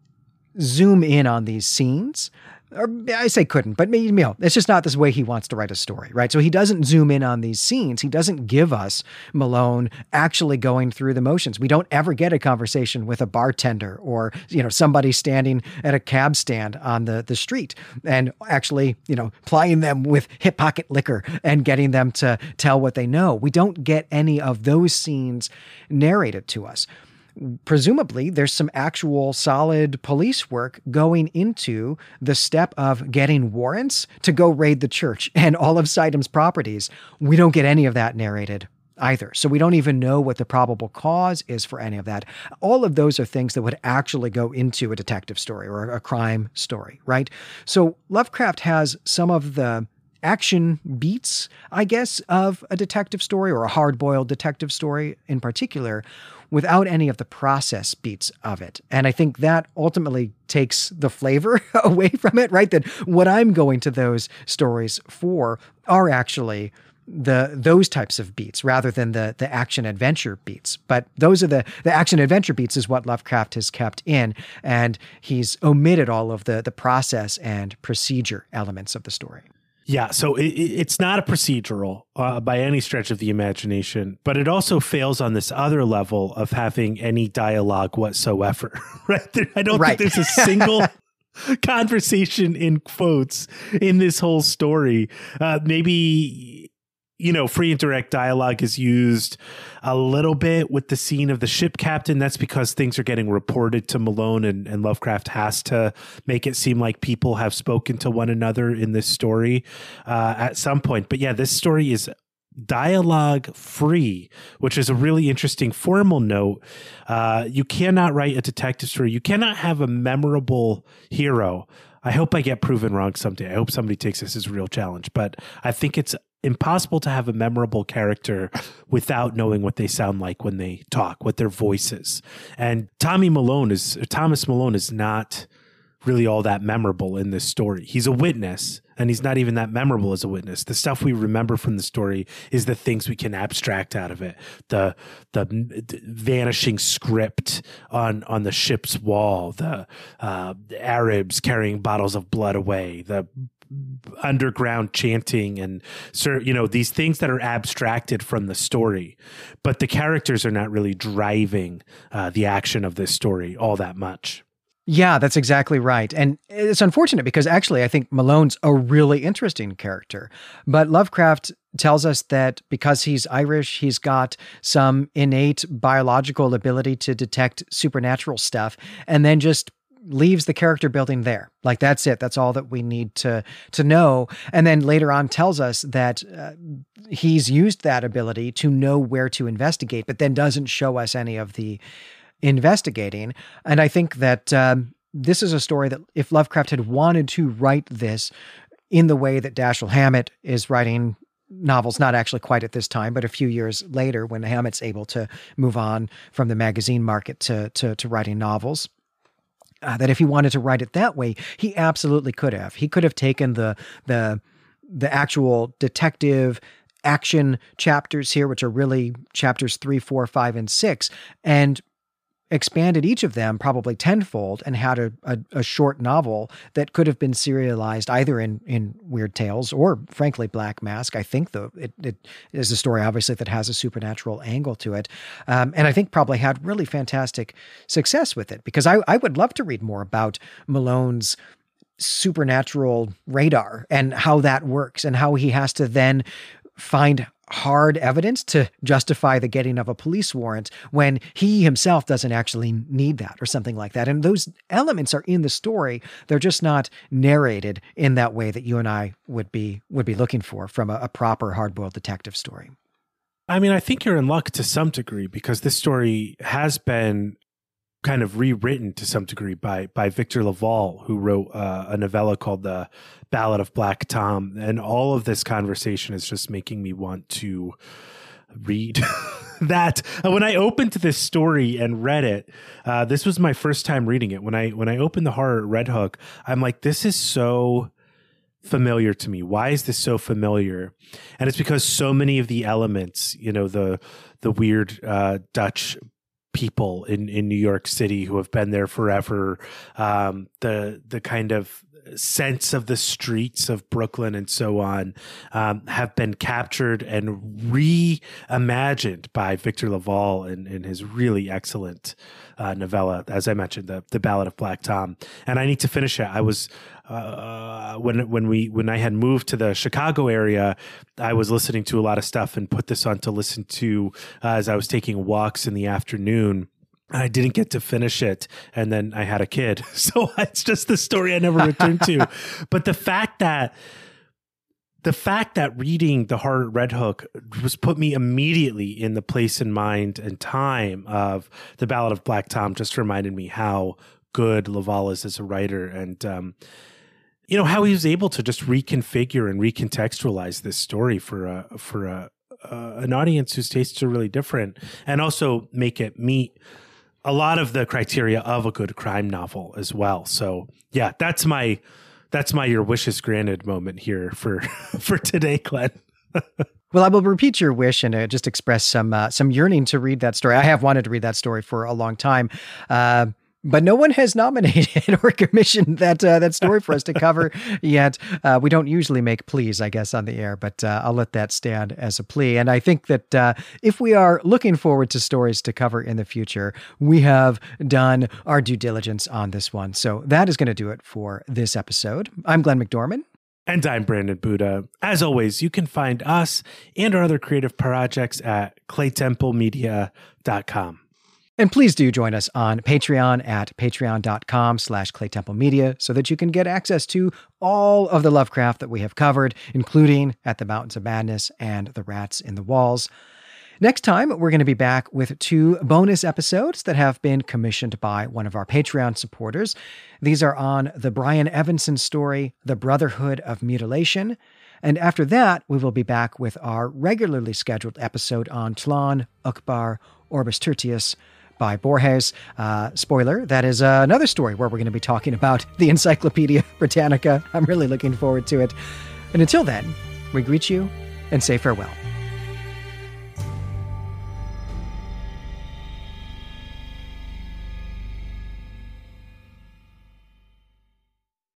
zoom in on these scenes. Or I say couldn't, but it's just not this way he wants to write a story, right? So he doesn't zoom in on these scenes. He doesn't give us Malone actually going through the motions. We don't ever get a conversation with a bartender or, somebody standing at a cab stand on the street and actually, plying them with hip pocket liquor and getting them to tell what they know. We don't get any of those scenes narrated to us. presumably there's some actual solid police work going into the step of getting warrants to go raid the church and all of Saidam's properties. We don't get any of that narrated either. So we don't even know what the probable cause is for any of that. All of those are things that would actually go into a detective story or a crime story, right? So Lovecraft has some of the action beats, I guess, of a detective story or a hard-boiled detective story in particular, without any of the process beats of it. And I think that ultimately takes the flavor away from it, right? That what I'm going to those stories for are actually those types of beats rather than the action adventure beats. But those are the action adventure beats is what Lovecraft has kept in, and he's omitted all of the process and procedure elements of the story. Yeah, so it's not a procedural by any stretch of the imagination, but it also fails on this other level of having any dialogue whatsoever, right? I don't think there's a single conversation in quotes in this whole story. Maybe, free and direct dialogue is used a little bit with the scene of the ship captain. That's because things are getting reported to Malone, and Lovecraft has to make it seem like people have spoken to one another in this story at some point. But yeah, this story is dialogue free, which is a really interesting formal note. You cannot write a detective story. You cannot have a memorable hero. I hope I get proven wrong someday. I hope somebody takes this as a real challenge, but I think it's impossible to have a memorable character without knowing what they sound like when they talk, what their voice is. And Thomas Malone is not really all that memorable in this story. He's a witness, and he's not even that memorable as a witness. The stuff we remember from the story is the things we can abstract out of it. The vanishing script on the ship's wall, the Arabs carrying bottles of blood away, the underground chanting, and these things that are abstracted from the story, but the characters are not really driving the action of this story all that much. Yeah, that's exactly right. And it's unfortunate because actually I think Malone's a really interesting character, but Lovecraft tells us that because he's Irish, he's got some innate biological ability to detect supernatural stuff, and then just leaves the character building there. Like, that's it. That's all that we need to know. And then later on tells us that he's used that ability to know where to investigate, but then doesn't show us any of the investigating. And I think that this is a story that if Lovecraft had wanted to write this in the way that Dashiell Hammett is writing novels, not actually quite at this time, but a few years later when Hammett's able to move on from the magazine market to writing novels, that if he wanted to write it that way, he absolutely could have. He could have taken the actual detective action chapters here, which are really chapters 3, 4, 5, and 6, and expanded each of them probably tenfold and had a short novel that could have been serialized either in Weird Tales or, frankly, Black Mask. I think, though, it is a story, obviously, that has a supernatural angle to it. And I think probably had really fantastic success with it, because I would love to read more about Malone's supernatural radar and how that works and how he has to then find hard evidence to justify the getting of a police warrant when he himself doesn't actually need that or something like that. And those elements are in the story. They're just not narrated in that way that you and I would be looking for from a proper hard-boiled detective story. I mean, I think you're in luck to some degree, because this story has been kind of rewritten to some degree by Victor LaValle, who wrote a novella called The Ballad of Black Tom. And all of this conversation is just making me want to read that. When I opened this story and read it, this was my first time reading it. When I opened the horror at Red Hook, I'm like, this is so familiar to me. Why is this so familiar? And it's because so many of the elements, the weird Dutch people in New York City who have been there forever, the kind of sense of the streets of Brooklyn and so on, have been captured and reimagined by Victor LaValle in his really excellent novella, as I mentioned, the Ballad of Black Tom. And I need to finish it. I was when I had moved to the Chicago area, I was listening to a lot of stuff and put this on to listen to as I was taking walks in the afternoon. I didn't get to finish it, and then I had a kid. So it's just the story I never returned to. But the fact that reading The Horror at Red Hook was put me immediately in the place and mind and time of The Ballad of Black Tom just reminded me how good Laval is as a writer, and how he was able to just reconfigure and recontextualize this story for an audience whose tastes are really different, and also make it meet a lot of the criteria of a good crime novel as well. So yeah, that's my your wishes granted moment here for today, Glenn. Well, I will repeat your wish and just express some yearning to read that story. I have wanted to read that story for a long time. But no one has nominated or commissioned that story for us to cover yet. We don't usually make pleas, I guess, on the air, but I'll let that stand as a plea. And I think that if we are looking forward to stories to cover in the future, we have done our due diligence on this one. So that is going to do it for this episode. I'm Glenn McDorman. And I'm Brandon Buddha. As always, you can find us and our other creative projects at claytemplemedia.com. And please do join us on Patreon at patreon.com/claytemplemedia so that you can get access to all of the Lovecraft that we have covered, including At the Mountains of Madness and The Rats in the Walls. Next time, we're going to be back with 2 bonus episodes that have been commissioned by one of our Patreon supporters. These are on the Brian Evanson story, The Brotherhood of Mutilation. And after that, we will be back with our regularly scheduled episode on Tlon, Uqbar, Orbis Tertius by Borges. Spoiler, that is another story where we're going to be talking about the Encyclopedia Britannica. I'm really looking forward to it. And until then, we greet you and say farewell.